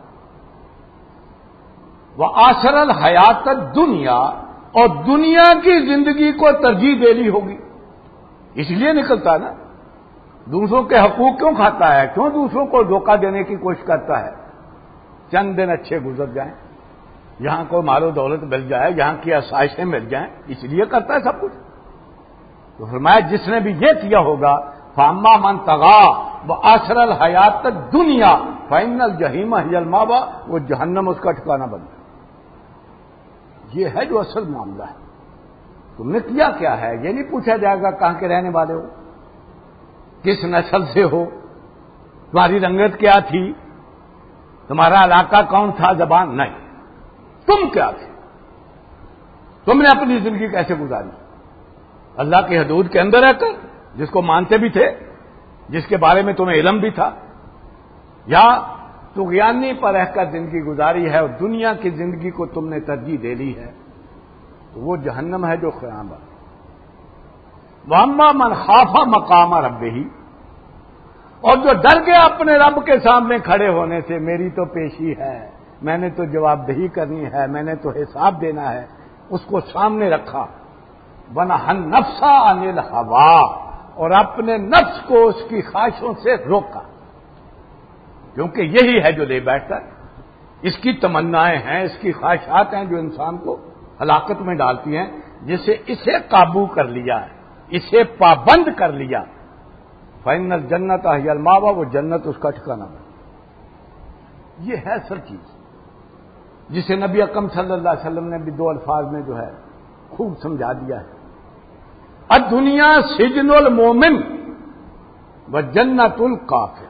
وآثر الحیات الدنیا، اور دنیا کی زندگی کو ترجیح دے لی ہوگی، اس لیے نکلتا ہے نا۔ دوسروں کے حقوق کیوں کھاتا ہے؟ کیوں دوسروں کو دھوکہ دینے کی کوشش کرتا ہے؟ چند دن اچھے گزر جائیں، یہاں کو مال و دولت مل جائے، یہاں کی آسائشیں مل جائیں، اس لیے کرتا ہے سب کچھ۔ تو فرمایا جس نے بھی یہ کیا ہوگا، فاما من طغیٰ وآثر الحیات الدنیا فإن الجحیم ہی المأویٰ، وہ جہنم اس کا ٹھکانہ بن گیا۔ یہ ہے جو اصل معاملہ ہے۔ تم نے کیا کیا ہے یہ نہیں پوچھا جائے گا کہاں کے رہنے والے ہو، کس نسل سے ہو، تمہاری رنگت کیا تھی، تمہارا علاقہ کون تھا، زبان نہیں، تم کیا تھے، تم نے اپنی زندگی کیسے گزاری، اللہ کی حدود کے اندر رہ کر، جس کو مانتے بھی تھے، جس کے بارے میں تمہیں علم بھی تھا، یا طغیانی پر رہ کر زندگی گزاری ہے اور دنیا کی زندگی کو تم نے ترجیح دے لی ہے، تو وہ جہنم ہے جو قیام ہے۔ وَأَمَّا مَنْ خَافَ مَقَامَ رَبِّهِ، اور جو ڈر گیا اپنے رب کے سامنے کھڑے ہونے سے، میری تو پیشی ہے، میں نے تو جواب دہی کرنی ہے، میں نے تو حساب دینا ہے، اس کو سامنے رکھا۔ وَنَهَى النَّفْسَ عَنِ الْهَوَىٰ، اور اپنے نفس کو اس کی خواہشوں سے روکا، کیونکہ یہی ہے جو لے بیٹھتا ہے، اس کی تمنائیں ہیں، اس کی خواہشات ہیں جو انسان کو ہلاکت میں ڈالتی ہیں، جسے اسے قابو کر لیا ہے، اسے پابند کر لیا، فَإِنَّ الْجَنَّةَ هِيَ الْمَأْوَىٰ، وہ جنت اس کا ٹھکانہ ہے۔ یہ ہے اصل چیز، جسے نبی اکرم صلی اللہ علیہ وسلم نے بھی دو الفاظ میں جو ہے خوب سمجھا دیا ہے۔ الدنیا سجن المومن وجنت الکافر،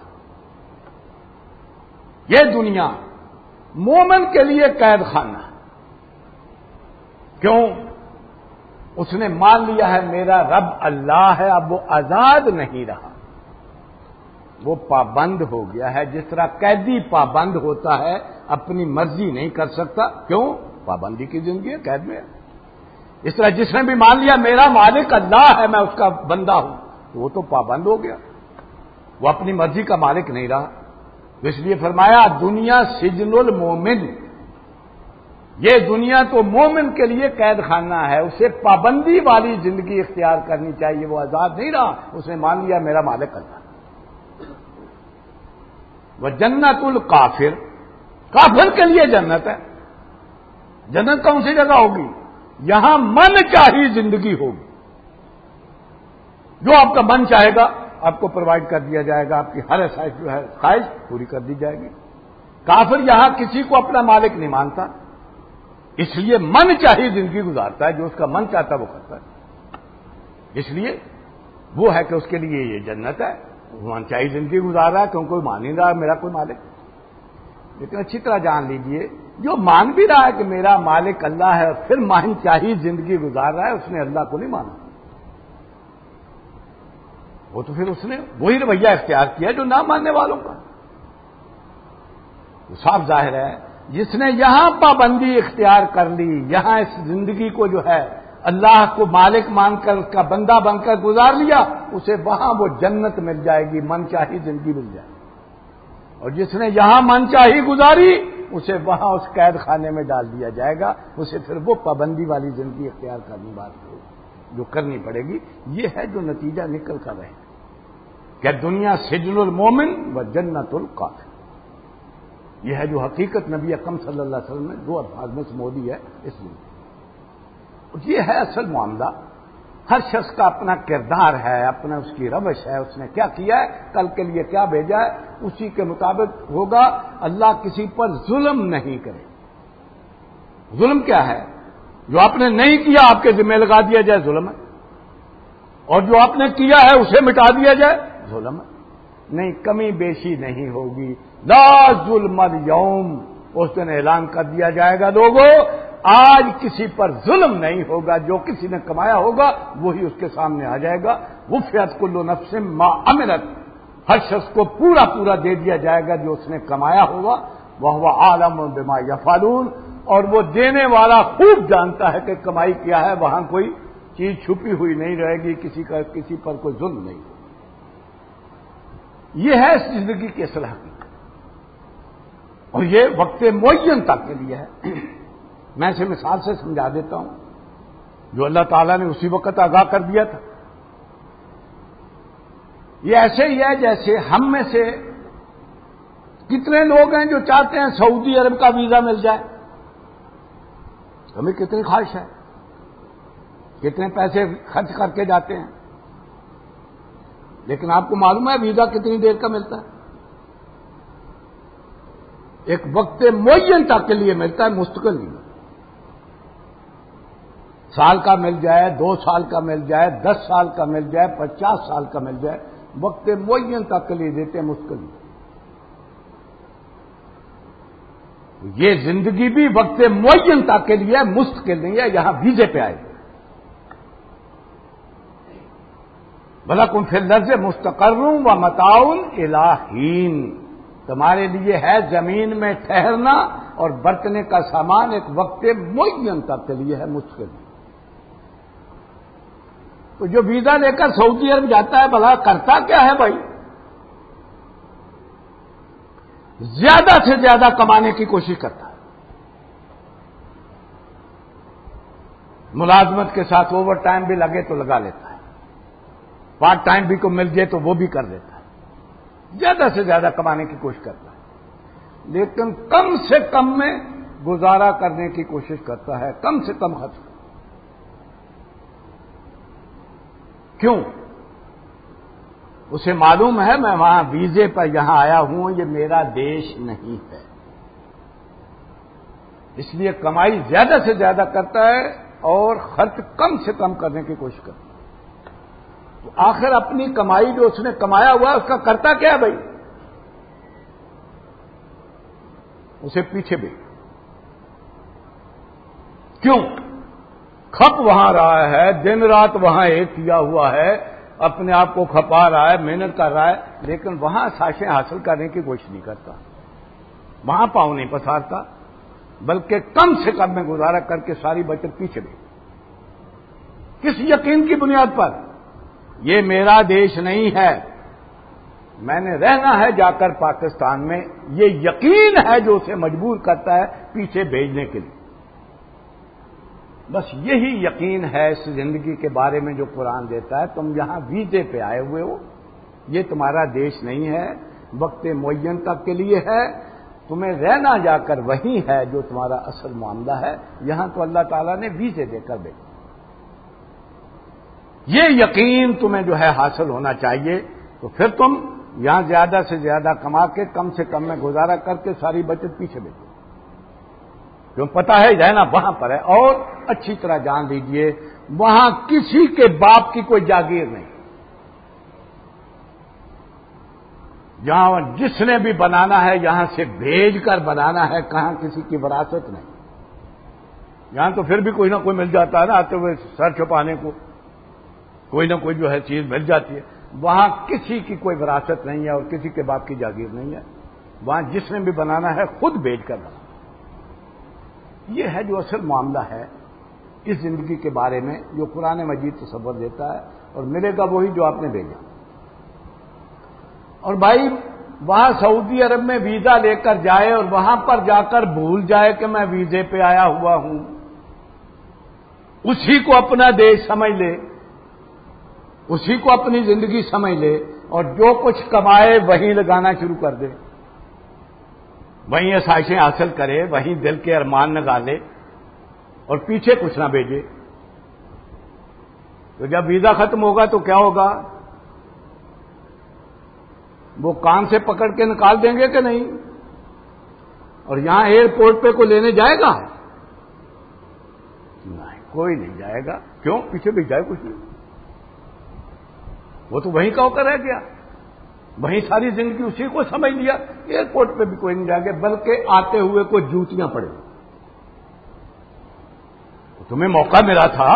یہ دنیا مومن کے لیے قید خانہ ہے۔ کیوں؟ اس نے مان لیا ہے میرا رب اللہ ہے، اب وہ آزاد نہیں رہا، وہ پابند ہو گیا ہے، جس طرح قیدی پابند ہوتا ہے، اپنی مرضی نہیں کر سکتا، کیوں؟ پابندی کی زندگی ہے، قید میں ہے۔ اس طرح جس نے بھی مان لیا میرا مالک اللہ ہے، میں اس کا بندہ ہوں، تو وہ تو پابند ہو گیا، وہ اپنی مرضی کا مالک نہیں رہا۔ تو اس لیے فرمایا دنیا سجن المومن، یہ دنیا تو مومن کے لیے قید خانہ ہے، اسے پابندی والی زندگی اختیار کرنی چاہیے، وہ آزاد نہیں رہا، اس نے مان لیا میرا مالک اللہ۔ وہ جنت الکافر، کافر کے لیے جنت ہے۔ جنت کون سی جگہ ہوگی؟ یہاں من چاہی زندگی ہوگی، جو آپ کا من چاہے گا آپ کو پرووائڈ کر دیا جائے گا، آپ کی ہر خواہش جو ہے خواہش پوری کر دی جائے گی۔ کافر یہاں کسی کو اپنا مالک نہیں مانتا، اس لیے من چاہی زندگی گزارتا ہے، جو اس کا من چاہتا ہے وہ کرتا ہے۔ اس لیے وہ ہے کہ اس کے لیے یہ جنت ہے، وہ من چاہی زندگی گزار رہا ہے، کیوں کوئی مان نہیں رہا میرا کوئی مالک۔ لیکن اچھی طرح جان لیجئے جو مان بھی رہا ہے کہ میرا مالک اللہ ہے، پھر من چاہی زندگی گزار رہا ہے، اس نے اللہ کو نہیں مانا، وہ تو پھر اس نے وہی رویہ اختیار کیا جو نہ ماننے والوں کا۔ تو صاف ظاہر ہے جس نے یہاں پابندی اختیار کر لی، یہاں اس زندگی کو جو ہے اللہ کو مالک مان کر اس کا بندہ بن کر گزار لیا، اسے وہاں وہ جنت مل جائے گی، من چاہی زندگی مل جائے گی۔ اور جس نے یہاں من چاہی گزاری، اسے وہاں اس قید خانے میں ڈال دیا جائے گا، اسے پھر وہ پابندی والی زندگی اختیار کرنی بات جو کرنی پڑے گی۔ یہ ہے جو نتیجہ نکل کر رہے کہ دنیا سجن المومن و جنت الکافر۔ یہ ہے جو حقیقت نبی اکرم صلی اللہ علیہ وسلم نے دو الفاظ میں سمودی ہے اس لیے۔ یہ ہے اصل معاملہ۔ ہر شخص کا اپنا کردار ہے، اپنا اس کی روش ہے، اس نے کیا کیا ہے، کل کے لیے کیا بھیجا ہے، اسی کے مطابق ہوگا۔ اللہ کسی پر ظلم نہیں کرے۔ ظلم کیا ہے؟ جو آپ نے نہیں کیا آپ کے ذمہ لگا دیا جائے ظلم ہے، اور جو آپ نے کیا ہے اسے مٹا دیا جائے ظلم ہے۔ نہیں، کمی بیشی نہیں ہوگی۔ لا ظلم اليوم، اس دن اعلان کر دیا جائے گا لوگوں آج کسی پر ظلم نہیں ہوگا، جو کسی نے کمایا ہوگا وہی اس کے سامنے آ جائے گا۔ وفیت کل نفس ما عملت، ہر شخص کو پورا پورا دے دیا جائے گا جو اس نے کمایا ہوگا۔ وہو عالم بما یفعلون، اور وہ دینے والا خوب جانتا ہے کہ کمائی کیا ہے، وہاں کوئی چیز چھپی ہوئی نہیں رہے گی، کسی کا کسی پر کوئی ظلم نہیں ہوگا۔ یہ ہے اس زندگی کی اصل حقیقت، اور یہ وقت معین تک کے لیے ہے۔ میں اسے مثال سے سمجھا دیتا ہوں جو اللہ تعالیٰ نے اسی وقت آگاہ کر دیا تھا۔ یہ ایسے ہی ہے جیسے ہم میں سے کتنے لوگ ہیں جو چاہتے ہیں سعودی عرب کا ویزا مل جائے۔ ہمیں کتنی خواہش ہے، کتنے پیسے خرچ کر کے جاتے ہیں، لیکن آپ کو معلوم ہے ویزا کتنی دیر کا ملتا ہے؟ ایک وقت معین تک کے لیے ملتا ہے، مستقل نہیں۔ سال کا مل جائے، دو سال کا مل جائے، دس سال کا مل جائے، پچاس سال کا مل جائے، وقت معین تک کے لیے دیتے ہیں، مستقل نہیں۔ یہ زندگی بھی وقت معین تک کے لیے مستقل نہیں ہے، یہاں ویزے پہ آئے۔ وَلَكُمْ فِي الْأَرْضِ مُسْتَقَرٌّ وَمَتَاعٌ إِلَىٰ حِينٍ، تمہارے لیے ہے زمین میں ٹھہرنا اور برتنے کا سامان ایک وقت معین تک کے لیے ہے، مستقل۔ تو جو ویزا لے کر سعودی عرب جاتا ہے بھلا کرتا کیا ہے بھائی؟ زیادہ سے زیادہ کمانے کی کوشش کرتا ہے، ملازمت کے ساتھ اوور ٹائم بھی لگے تو لگا لیتا ہے، پارٹ ٹائم بھی کو مل جائے تو وہ بھی کر دیتا ہے، زیادہ سے زیادہ کمانے کی کوشش کرتا ہے، لیکن کم سے کم میں گزارا کرنے کی کوشش کرتا ہے، کم سے کم خرچ۔ کیوں؟ اسے معلوم ہے میں وہاں ویزے پر یہاں آیا ہوں، یہ میرا دیش نہیں ہے، اس لیے کمائی زیادہ سے زیادہ کرتا ہے اور خرچ کم سے کم کرنے کی کوشش کرتا ہے۔ تو آخر اپنی کمائی جو اس نے کمایا ہوا ہے اس کا کرتا کیا ہے بھائی؟ اسے پیچھے بھی کیوں؟ کھپ وہاں رہا ہے، دن رات وہاں ایک کیا ہوا ہے، اپنے آپ کو کھپا رہا ہے، محنت کر رہا ہے، لیکن وہاں ساشیں حاصل کرنے کی کوشش نہیں کرتا، وہاں پاؤں نہیں پسارتا، بلکہ کم سے کم میں گزارا کر کے ساری بچت پیچھے بھی۔ کس یقین کی بنیاد پر؟ یہ میرا دیش نہیں ہے، میں نے رہنا ہے جا کر پاکستان میں، یہ یقین ہے جو اسے مجبور کرتا ہے پیچھے بھیجنے کے لیے۔ بس یہی یقین ہے اس زندگی کے بارے میں جو قرآن دیتا ہے، تم یہاں ویزے پہ آئے ہوئے ہو، یہ تمہارا دیش نہیں ہے، وقت معین تک کے لیے ہے، تمہیں رہنا جا کر وہی ہے جو تمہارا اصل معاملہ ہے، یہاں تو اللہ تعالیٰ نے ویزے دے کر بھیجا۔ یہ یقین تمہیں جو ہے حاصل ہونا چاہیے، تو پھر تم یہاں زیادہ سے زیادہ کما کے کم سے کم میں گزارا کر کے ساری بچت پیچھے بھیجو، جو پتا ہے رہنا وہاں پر ہے، اور اچھی طرح جان لیجئے وہاں کسی کے باپ کی کوئی جاگیر نہیں، جہاں جس نے بھی بنانا ہے یہاں سے بھیج کر بنانا ہے، کہاں کسی کی وراثت نہیں۔ یہاں تو پھر بھی کوئی نہ کوئی مل جاتا ہے نا، آتے ہوئے سر چھپانے کو کوئی نہ کوئی جو ہے چیز مل جاتی ہے، وہاں کسی کی کوئی وراثت نہیں ہے اور کسی کے باپ کی جاگیر نہیں ہے، وہاں جس نے بھی بنانا ہے خود بھیج کر بنانا۔ یہ ہے جو اصل معاملہ ہے اس زندگی کے بارے میں جو قرآن مجید تصور دیتا ہے، اور ملے گا وہی جو آپ نے بھیجا۔ اور بھائی وہاں سعودی عرب میں ویزا لے کر جائے اور وہاں پر جا کر بھول جائے کہ میں ویزے پہ آیا ہوا ہوں، اسی کو اپنا دیش سمجھ لے، اسی کو اپنی زندگی سمجھ لے، اور جو کچھ کمائے وہیں لگانا شروع کر دے، وہیں آسائشیں حاصل کرے، وہیں دل کے ارمان نکالے اور پیچھے کچھ نہ بھیجے، تو جب ویزا ختم ہوگا تو کیا ہوگا؟ وہ کان سے پکڑ کے نکال دیں گے کہ نہیں؟ اور یہاں ایئرپورٹ پہ کوئی لینے جائے گا؟ نہیں، کوئی نہیں جائے گا۔ کیوں؟ پیچھے بھی جائے کچھ نہیں، وہ تو وہیں کا ہو کر رہ گیا، وہیں ساری زندگی اسی کو سمجھ لیا۔ ایئرپورٹ پہ بھی کوئی نہیں جائے گا، بلکہ آتے ہوئے کوئی جوتیاں پڑے۔ تمہیں موقع ملا تھا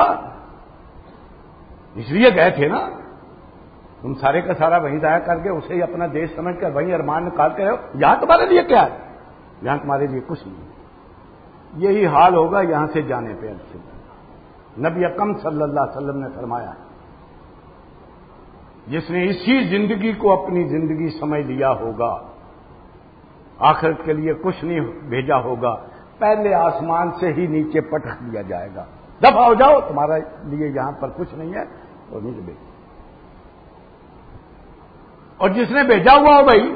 اس لیے گئے تھے نا، تم سارے کا سارا وہیں ضائع کر کے اسے ہی اپنا دیش سمجھ کر وہیں ارمان نکال کے رہو۔ یہاں تمہارے لیے کیا ہے؟ یہاں تمہارے لیے کچھ نہیں۔ یہی حال ہوگا یہاں سے جانے پہ۔ نبی اکرم صلی اللہ علیہ وسلم نے فرمایا، جس نے اسی زندگی کو اپنی زندگی سمجھ لیا ہوگا، آخرت کے لیے کچھ نہیں بھیجا ہوگا، پہلے آسمان سے ہی نیچے پٹک دیا جائے گا، دفع ہو جاؤ، تمہارے لیے یہاں پر کچھ نہیں ہے، اور نیچے بھیج۔ اور جس نے بھیجا ہوا ہو بھائی،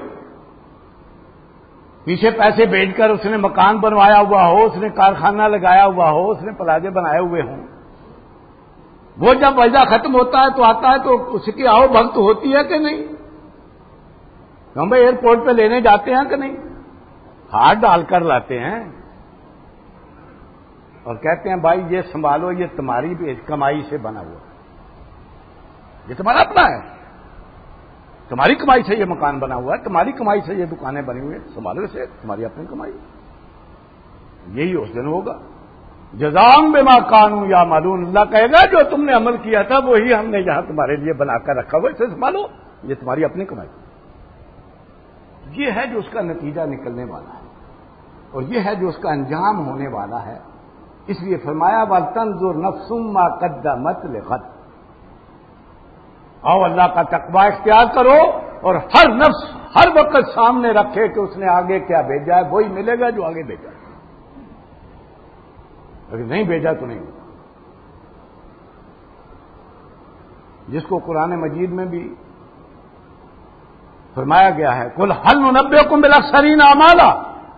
پیچھے پیسے بھیج کر اس نے مکان بنوایا ہوا ہو، اس نے کارخانہ لگایا ہوا ہو، اس نے پلازے بنائے ہوئے ہوں، وہ جب ویزا ختم ہوتا ہے تو آتا ہے تو اس کی آؤ بھگت ہوتی ہے کہ نہیں؟ ہم بھائی ایئرپورٹ پہ لینے جاتے ہیں کہ نہیں؟ ہاتھ ڈال کر لاتے ہیں اور کہتے ہیں بھائی یہ سنبھالو، یہ تمہاری بھی کمائی سے بنا ہوا ہے، یہ تمہارا اپنا ہے، تمہاری کمائی سے یہ مکان بنا ہوا ہے، تمہاری کمائی سے یہ دکانیں بنی ہوئی ہیں، سنبھالو سے، تمہاری اپنی کمائی۔ یہی اس دن ہوگا، جزام بما کانوا یعملون، اللہ کہے گا جو تم نے عمل کیا تھا وہی ہم نے یہاں تمہارے لیے بنا کر رکھا ہوا، اسے سنبھالو، یہ تمہاری اپنی کمائی۔ یہ ہے جو اس کا نتیجہ نکلنے والا ہے، اور یہ ہے جو اس کا انجام ہونے والا ہے۔ اس لیے فرمایا وَلْتَنظُرْ نَفْسٌ مَّا قَدَّمَتْ لِغَدٍ، آؤ اللہ کا تقوی اختیار کرو اور ہر نفس ہر وقت سامنے رکھے کہ اس نے آگے کیا بھیجا ہے، وہی ملے گا جو آگے بھیجا ہے، اگر نہیں بھیجا تو نہیں۔ جس کو قرآن مجید میں بھی فرمایا گیا ہے قُلْ هَلْ نُنَبِّئُكُم بِالْأَخْسَرِينَ أَعْمَالًا،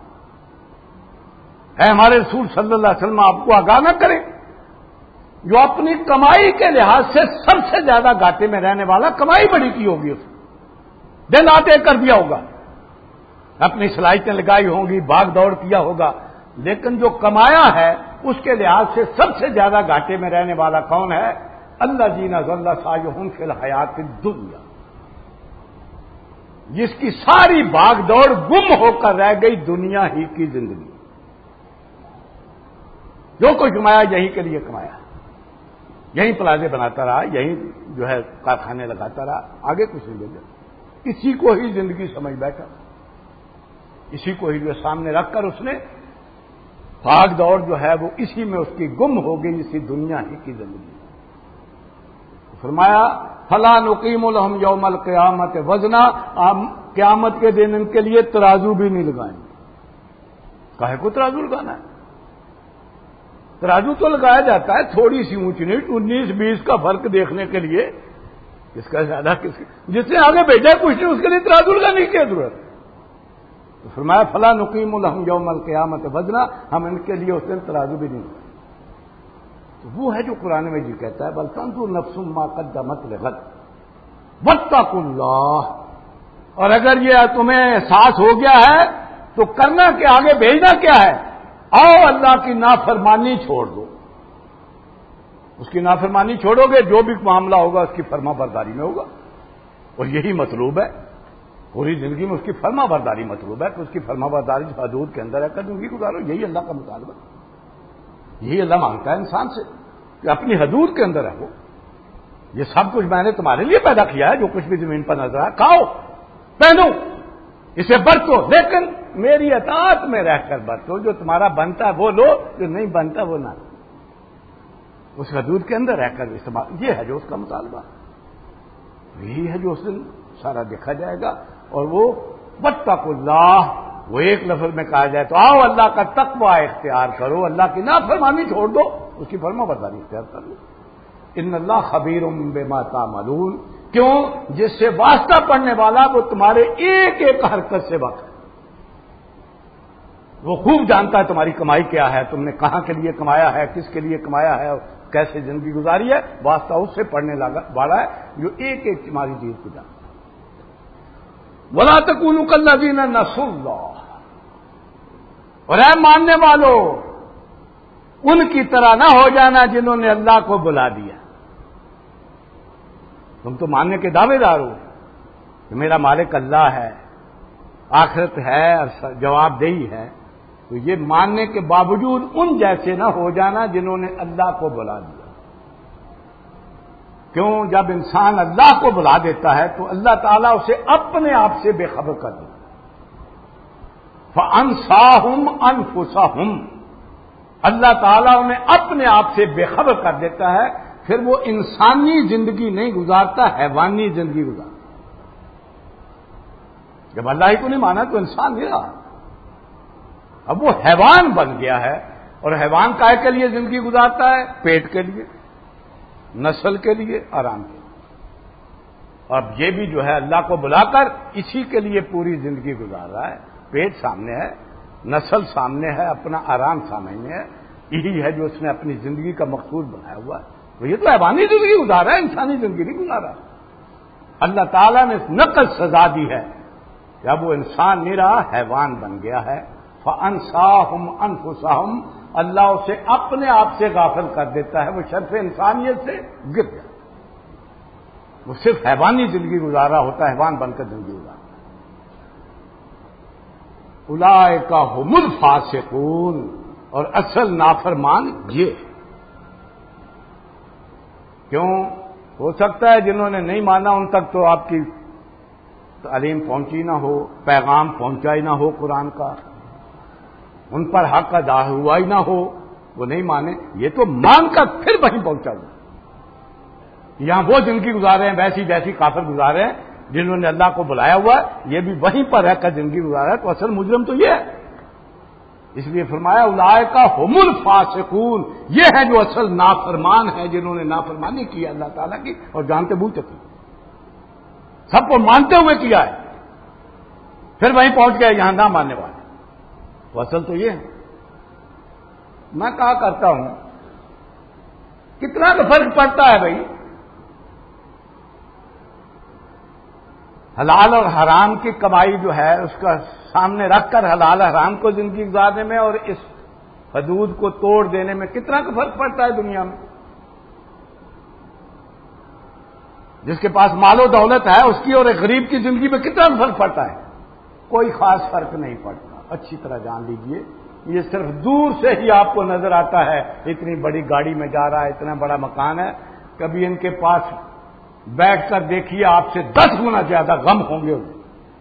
اے ہمارے رسول صلی اللہ علیہ وسلم آپ کو آگاہ نہ کریں جو اپنی کمائی کے لحاظ سے سب سے زیادہ گھاٹے میں رہنے والا، کمائی بڑی کی ہوگی، اس نے دن آتے کر دیا ہوگا، اپنی صلاحیتیں لگائی ہوں گی، بھاگ دوڑ کیا ہوگا، لیکن جو کمایا ہے اس کے لحاظ سے سب سے زیادہ گھاٹے میں رہنے والا کون ہے؟ الذین ضل سعیہم فی الحیات الدنیا، جس کی ساری بھاگ دوڑ گم ہو کر رہ گئی دنیا ہی کی زندگی، جو کچھ کمایا یہی کے لیے کمایا، یہیں پلازے بناتا رہا، یہیں جو ہے کارخانے لگاتا رہا، آگے کچھ نہیں بھیجا، اسی کو ہی زندگی سمجھ بیٹھا، اسی کو ہی جو سامنے رکھ کر اس نے بھاگ دوڑ جو ہے وہ اسی میں اس کی گم ہو گئی، اسی دنیا ہی کی زندگی۔ فرمایا فلا نقیم لہم یوم القیامت وزنا، قیامت کے دن ان کے لیے ترازو بھی نہیں لگائیں گے۔ کاہے کو ترازو لگانا ہے؟ ترازو تو لگایا جاتا ہے تھوڑی سی اونچ نیچ، انیس بیس کا فرق دیکھنے کے لیے، کس کا زیادہ کس کا، جس نے آگے بھیجا کچھ نہیں اس کے لیے ترازو لگانے کی کیا ضرورت؟ تو فرمایا فلا نقیم لہم یوم القیامت وزنا، ہم ان کے لیے اس دن ترازو بھی نہیں لگائیں۔ تو وہ ہے جو قرآن میں جی کہتا ہے بل تنظر نفس ما قدمت لغد واتقوا اللہ، اور اگر یہ تمہیں احساس ہو گیا ہے تو کرنا کہ آگے بھیجنا کیا ہے؟ آؤ اللہ کی نافرمانی چھوڑ دو، اس کی نافرمانی چھوڑو گے جو بھی معاملہ ہوگا اس کی فرما برداری میں ہوگا، اور یہی مطلوب ہے پوری زندگی میں، اس کی فرما برداری مطلوب ہے کہ اس کی فرما برداری حدود کے اندر ہے کر زندگی گزارو، یہی اللہ کا مطالبہ، یہی اللہ مانگتا ہے انسان سے کہ اپنی حدود کے اندر رہو۔ یہ سب کچھ میں نے تمہارے لیے پیدا کیا ہے، جو کچھ بھی زمین پر نظر آ، کھاؤ پہنو اسے برتو، لیکن میری اطاعت میں رہ کر برتو، جو تمہارا بنتا ہے وہ لو، جو نہیں بنتا وہ نہ لو، اس حدود کے اندر رہ کر استعمال، یہ ہے جو اس کا مطالبہ، یہی ہے جو اس دن سارا دیکھا جائے گا، اور وہ واتقوا اللہ، وہ ایک لفظ میں کہا جائے تو آؤ اللہ کا تقوی اختیار کرو، اللہ کی نافرمانی چھوڑ دو، اس کی فرما برداری اختیار کر لو۔ ان اللہ خبیر بما تعملون، کیوں؟ جس سے واسطہ پڑنے والا وہ تمہارے ایک ایک حرکت سے واقف ہے، وہ خوب جانتا ہے تمہاری کمائی کیا ہے، تم نے کہاں کے لیے کمایا ہے، کس کے لیے کمایا ہے، کیسے زندگی گزاری ہے، واسطہ اس سے پڑھنے والا ہے جو ایک ایک تمہاری چیز کو جانتا ہے۔ وَلَا تَكُونُوا كَالَّذِينَ نَسُوا اللَّهَ، اور اے ماننے والو ان کی طرح نہ ہو جانا جنہوں نے اللہ کو بلا دیا۔ تم تو ماننے کے دعوے دار ہو کہ میرا مالک اللہ ہے، آخرت ہے اور جواب دہی ہے، تو یہ ماننے کے باوجود ان جیسے نہ ہو جانا جنہوں نے اللہ کو بلا دیا۔ کیوں؟ جب انسان اللہ کو بلا دیتا ہے تو اللہ تعالیٰ اسے اپنے آپ سے بے خبر کر دیتا ہے۔ فَأَنْسَاهُمْ أَنفُسَهُمْ، اللہ تعالیٰ انہیں اپنے آپ سے بے خبر کر دیتا ہے، پھر وہ انسانی زندگی نہیں گزارتا، حیوانی زندگی گزارتا۔ جب اللہ ہی کو نہیں مانا تو انسان نہیں رہا، اب وہ حیوان بن گیا ہے، اور حیوان کائے کے لیے زندگی گزارتا ہے؟ پیٹ کے لیے، نسل کے لیے، آرام کے لیے۔ اب یہ بھی جو ہے اللہ کو بلا کر اسی کے لیے پوری زندگی گزار رہا ہے، پیٹ سامنے ہے، نسل سامنے ہے، اپنا آرام سامنے ہے، یہی ہے جو اس نے اپنی زندگی کا مقصود بنایا ہوا ہے۔ تو یہ تو حیوانی زندگی گزار رہا ہے، انسانی زندگی نہیں گزار رہا۔ اللہ تعالیٰ نے نقل سزا دی ہے کہ اب وہ انسان نہیں رہا، حیوان بن گیا ہے۔ فَأَنْسَاهُمْ أَنفُسَهُمْ، اللہ اسے اپنے آپ سے غافل کر دیتا ہے، وہ شرف انسانیت سے گر گیا، وہ صرف حیوانی زندگی گزار رہا ہوتا ہے، حیوان بن کر زندگی گزار رہا۔ اولئک ھم الفاسقون، اور اصل نافرمان یہ۔ کیوں؟ ہو سکتا ہے جنہوں نے نہیں مانا ان تک تو آپ کی تعلیم پہنچی نہ ہو، پیغام پہنچا ہی نہ ہو قرآن کا، ان پر حق ادا ہوا ہی نہ ہو، وہ نہیں مانے، یہ تو مان کر پھر وہیں پہنچا ہوا۔ یہاں وہ زندگی گزار رہے ہیں ویسی جیسی کافر گزار رہے ہیں جنہوں نے اللہ کو بلایا ہوا ہے، یہ بھی وہیں پر رہ کر زندگی گزار رہا ہے، تو اصل مجرم تو یہ ہے۔ اس لیے فرمایا اولئک ھم الفاسقون، یہ ہے جو اصل نافرمان ہے، جنہوں نے نافرمانی کی اللہ تعالیٰ کی اور جانتے بوجھتے کی، سب کو مانتے ہوئے کیا ہے، پھر وہیں پہنچ گئے یہاں نہ ماننے والے۔ تو اصل تو یہ ہے۔ میں کہا کرتا ہوں کتنا کا فرق پڑتا ہے بھائی حلال اور حرام کی کمائی جو ہے اس کا سامنے رکھ کر حلال حرام کو زندگی گزارنے میں اور اس حدود کو توڑ دینے میں کتنا کا فرق پڑتا ہے دنیا میں؟ جس کے پاس مال و دولت ہے اس کی اور ایک غریب کی زندگی میں کتنا فرق پڑتا ہے؟ کوئی خاص فرق نہیں پڑتا۔ اچھی طرح جان لیجئے، یہ صرف دور سے ہی آپ کو نظر آتا ہے، اتنی بڑی گاڑی میں جا رہا ہے، اتنا بڑا مکان ہے، کبھی ان کے پاس بیٹھ کر دیکھیے آپ سے دس گنا زیادہ غم ہوں گے انہیں۔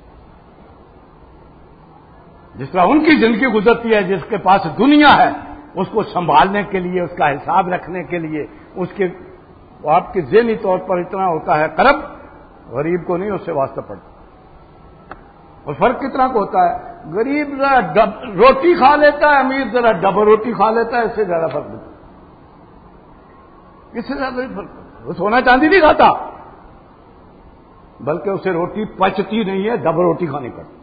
جس طرح ان کی زندگی گزرتی ہے، جس کے پاس دنیا ہے اس کو سنبھالنے کے لیے، اس کا حساب رکھنے کے لیے، اس کے آپ کے ذہنی طور پر اتنا ہوتا ہے کرب، غریب کو نہیں، اس سے واسطہ پڑتا۔ اور فرق کتنا کو ہوتا ہے؟ غریب ذرا روٹی کھا لیتا ہے، امیر ذرا ڈبل روٹی کھا لیتا ہے، اس سے زیادہ فرق نہیں، اس سے زیادہ نہیں فرق۔ وہ سونا چاندی نہیں کھاتا، بلکہ اسے روٹی پچتی نہیں ہے، ڈبل روٹی کھانی پڑتی۔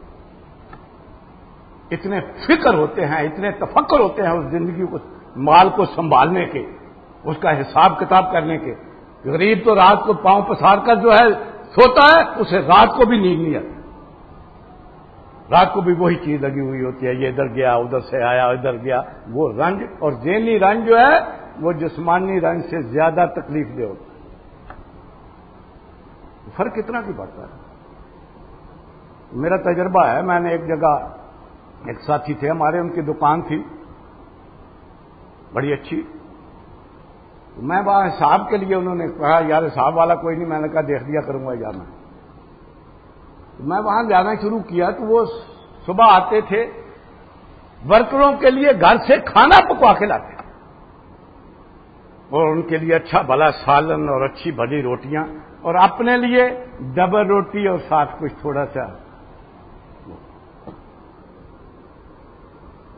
اتنے فکر ہوتے ہیں، اتنے تفکر ہوتے ہیں اس زندگی کو، مال کو سنبھالنے کے، اس کا حساب کتاب کرنے کے۔ غریب تو رات کو پاؤں پسار کر جو ہے سوتا ہے، اسے رات کو بھی نیند نہیں آتی، رات کو بھی وہی چیز لگی ہوئی ہوتی ہے، یہ ادھر گیا، ادھر سے آیا، ادھر گیا۔ وہ رنج اور ذہنی رنج جو ہے وہ جسمانی رنج سے زیادہ تکلیف دہ ہوتا ہے۔ فرق کتنا کی پڑتا ہے؟ میرا تجربہ ہے، میں نے ایک جگہ ایک ساتھی تھے ہمارے، ان کی دکان تھی بڑی اچھی، میں وہاں حساب کے لیے، انہوں نے کہا یار حساب والا کوئی نہیں، میں نے کہا دیکھ دیا کروں گا جانا۔ میں وہاں جانا شروع کیا تو وہ صبح آتے تھے، ورکروں کے لیے گھر سے کھانا پکوا کے لاتے اور ان کے لیے اچھا بھلا سالن اور اچھی بھلی روٹیاں، اور اپنے لیے ڈبل روٹی اور ساتھ کچھ تھوڑا سا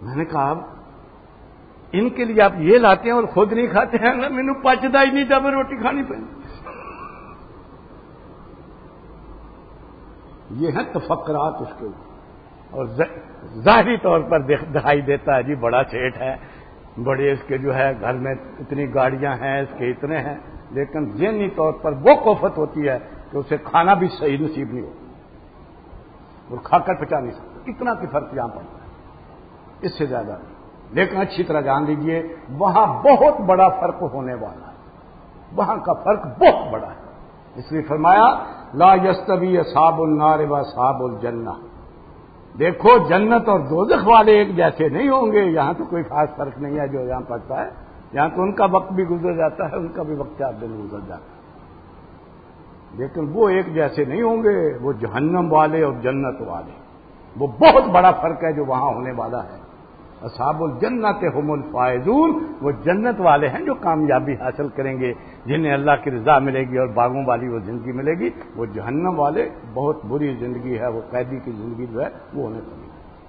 میں نے کہا ان کے لیے آپ یہ لاتے ہیں اور خود نہیں کھاتے ہیں نا، مینو پچدا ہی نہیں جب روٹی کھانی پڑی. یہ ہیں تفکرات اس کے اوپر، اور ظاہری طور پر دکھائی دیتا ہے جی بڑا سیٹ ہے، بڑے اس کے جو ہے گھر میں اتنی گاڑیاں ہیں، اس کے اتنے ہیں، لیکن ذہنی طور پر وہ کوفت ہوتی ہے کہ اسے کھانا بھی صحیح نصیب نہیں ہوتا اور کھا کر پچا نہیں سکتا. اتنا کی فرق یہاں پڑتا ہے، اس سے زیادہ نہیں. لیکن اچھی طرح جان لیجئے وہاں بہت بڑا فرق ہونے والا ہے، وہاں کا فرق بہت بڑا ہے. اس لیے فرمایا لا یستوی اصحاب النار و اصحاب الجنہ. دیکھو جنت اور دوزخ والے ایک جیسے نہیں ہوں گے. یہاں تو کوئی خاص فرق نہیں ہے جو یہاں پڑتا ہے، یہاں تو ان کا وقت بھی گزر جاتا ہے، ان کا بھی وقت چار دن گزر جاتا ہے، لیکن وہ ایک جیسے نہیں ہوں گے. وہ جہنم والے اور جنت والے، وہ بہت بڑا فرق ہے جو وہاں ہونے والا ہے. اصحاب الجنت هم الفائزون، وہ جنت والے ہیں جو کامیابی حاصل کریں گے، جنہیں اللہ کی رضا ملے گی اور باغوں والی وہ زندگی ملے گی. وہ جہنم والے بہت بری زندگی ہے، وہ قیدی کی زندگی جو ہے وہ ہونے والی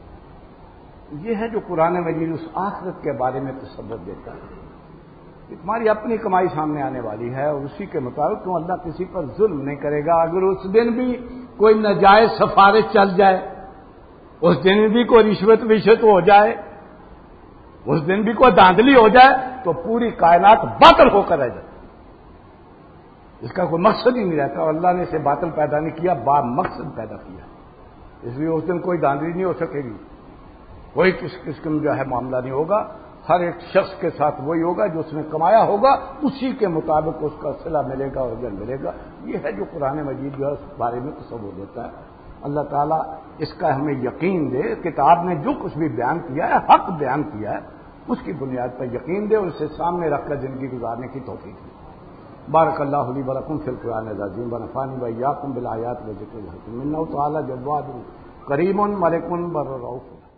ہے. یہ ہے جو قرآن مجید اس آخرت کے بارے میں تصور دیتا ہے کہ تمہاری اپنی کمائی سامنے آنے والی ہے، اور اسی کے مطابق تم اللہ کسی پر ظلم نہیں کرے گا. اگر اس دن بھی کوئی ناجائز سفارش چل جائے، اس دن بھی کوئی رشوت وشوت ہو جائے، اس دن بھی کوئی دھاندلی ہو جائے، تو پوری کائنات باطل ہو کر رہ جائے. اس کا کوئی مقصد ہی نہیں رہتا، اور اللہ نے اسے باطل پیدا نہیں کیا، با مقصد پیدا کیا. اس لیے اس دن کوئی دھاندلی نہیں ہو سکے گی، کوئی کس قسم جو ہے معاملہ نہیں ہوگا. ہر ایک شخص کے ساتھ وہی ہوگا جو اس نے کمایا ہوگا، اسی کے مطابق اس کا صلہ ملے گا اور اجر ملے گا. یہ ہے جو قرآن مجید جو ہے اس بارے میں تصور دیتا ہے. اللہ تعالیٰ اس کا ہمیں یقین دے. کتاب نے جو کچھ بھی بیان کیا ہے، حق بیان کیا ہے، اس کی بنیاد پر یقین دے اور اسے سامنے رکھ کر زندگی گزارنے کی توفیق دے. بارک اللہ لی و لکم فی القرآن العظیم ونفعنی و ایاکم بالآیات و ذکر الحکیم. انہ تعالی جواد کریم ملک بر رؤوف.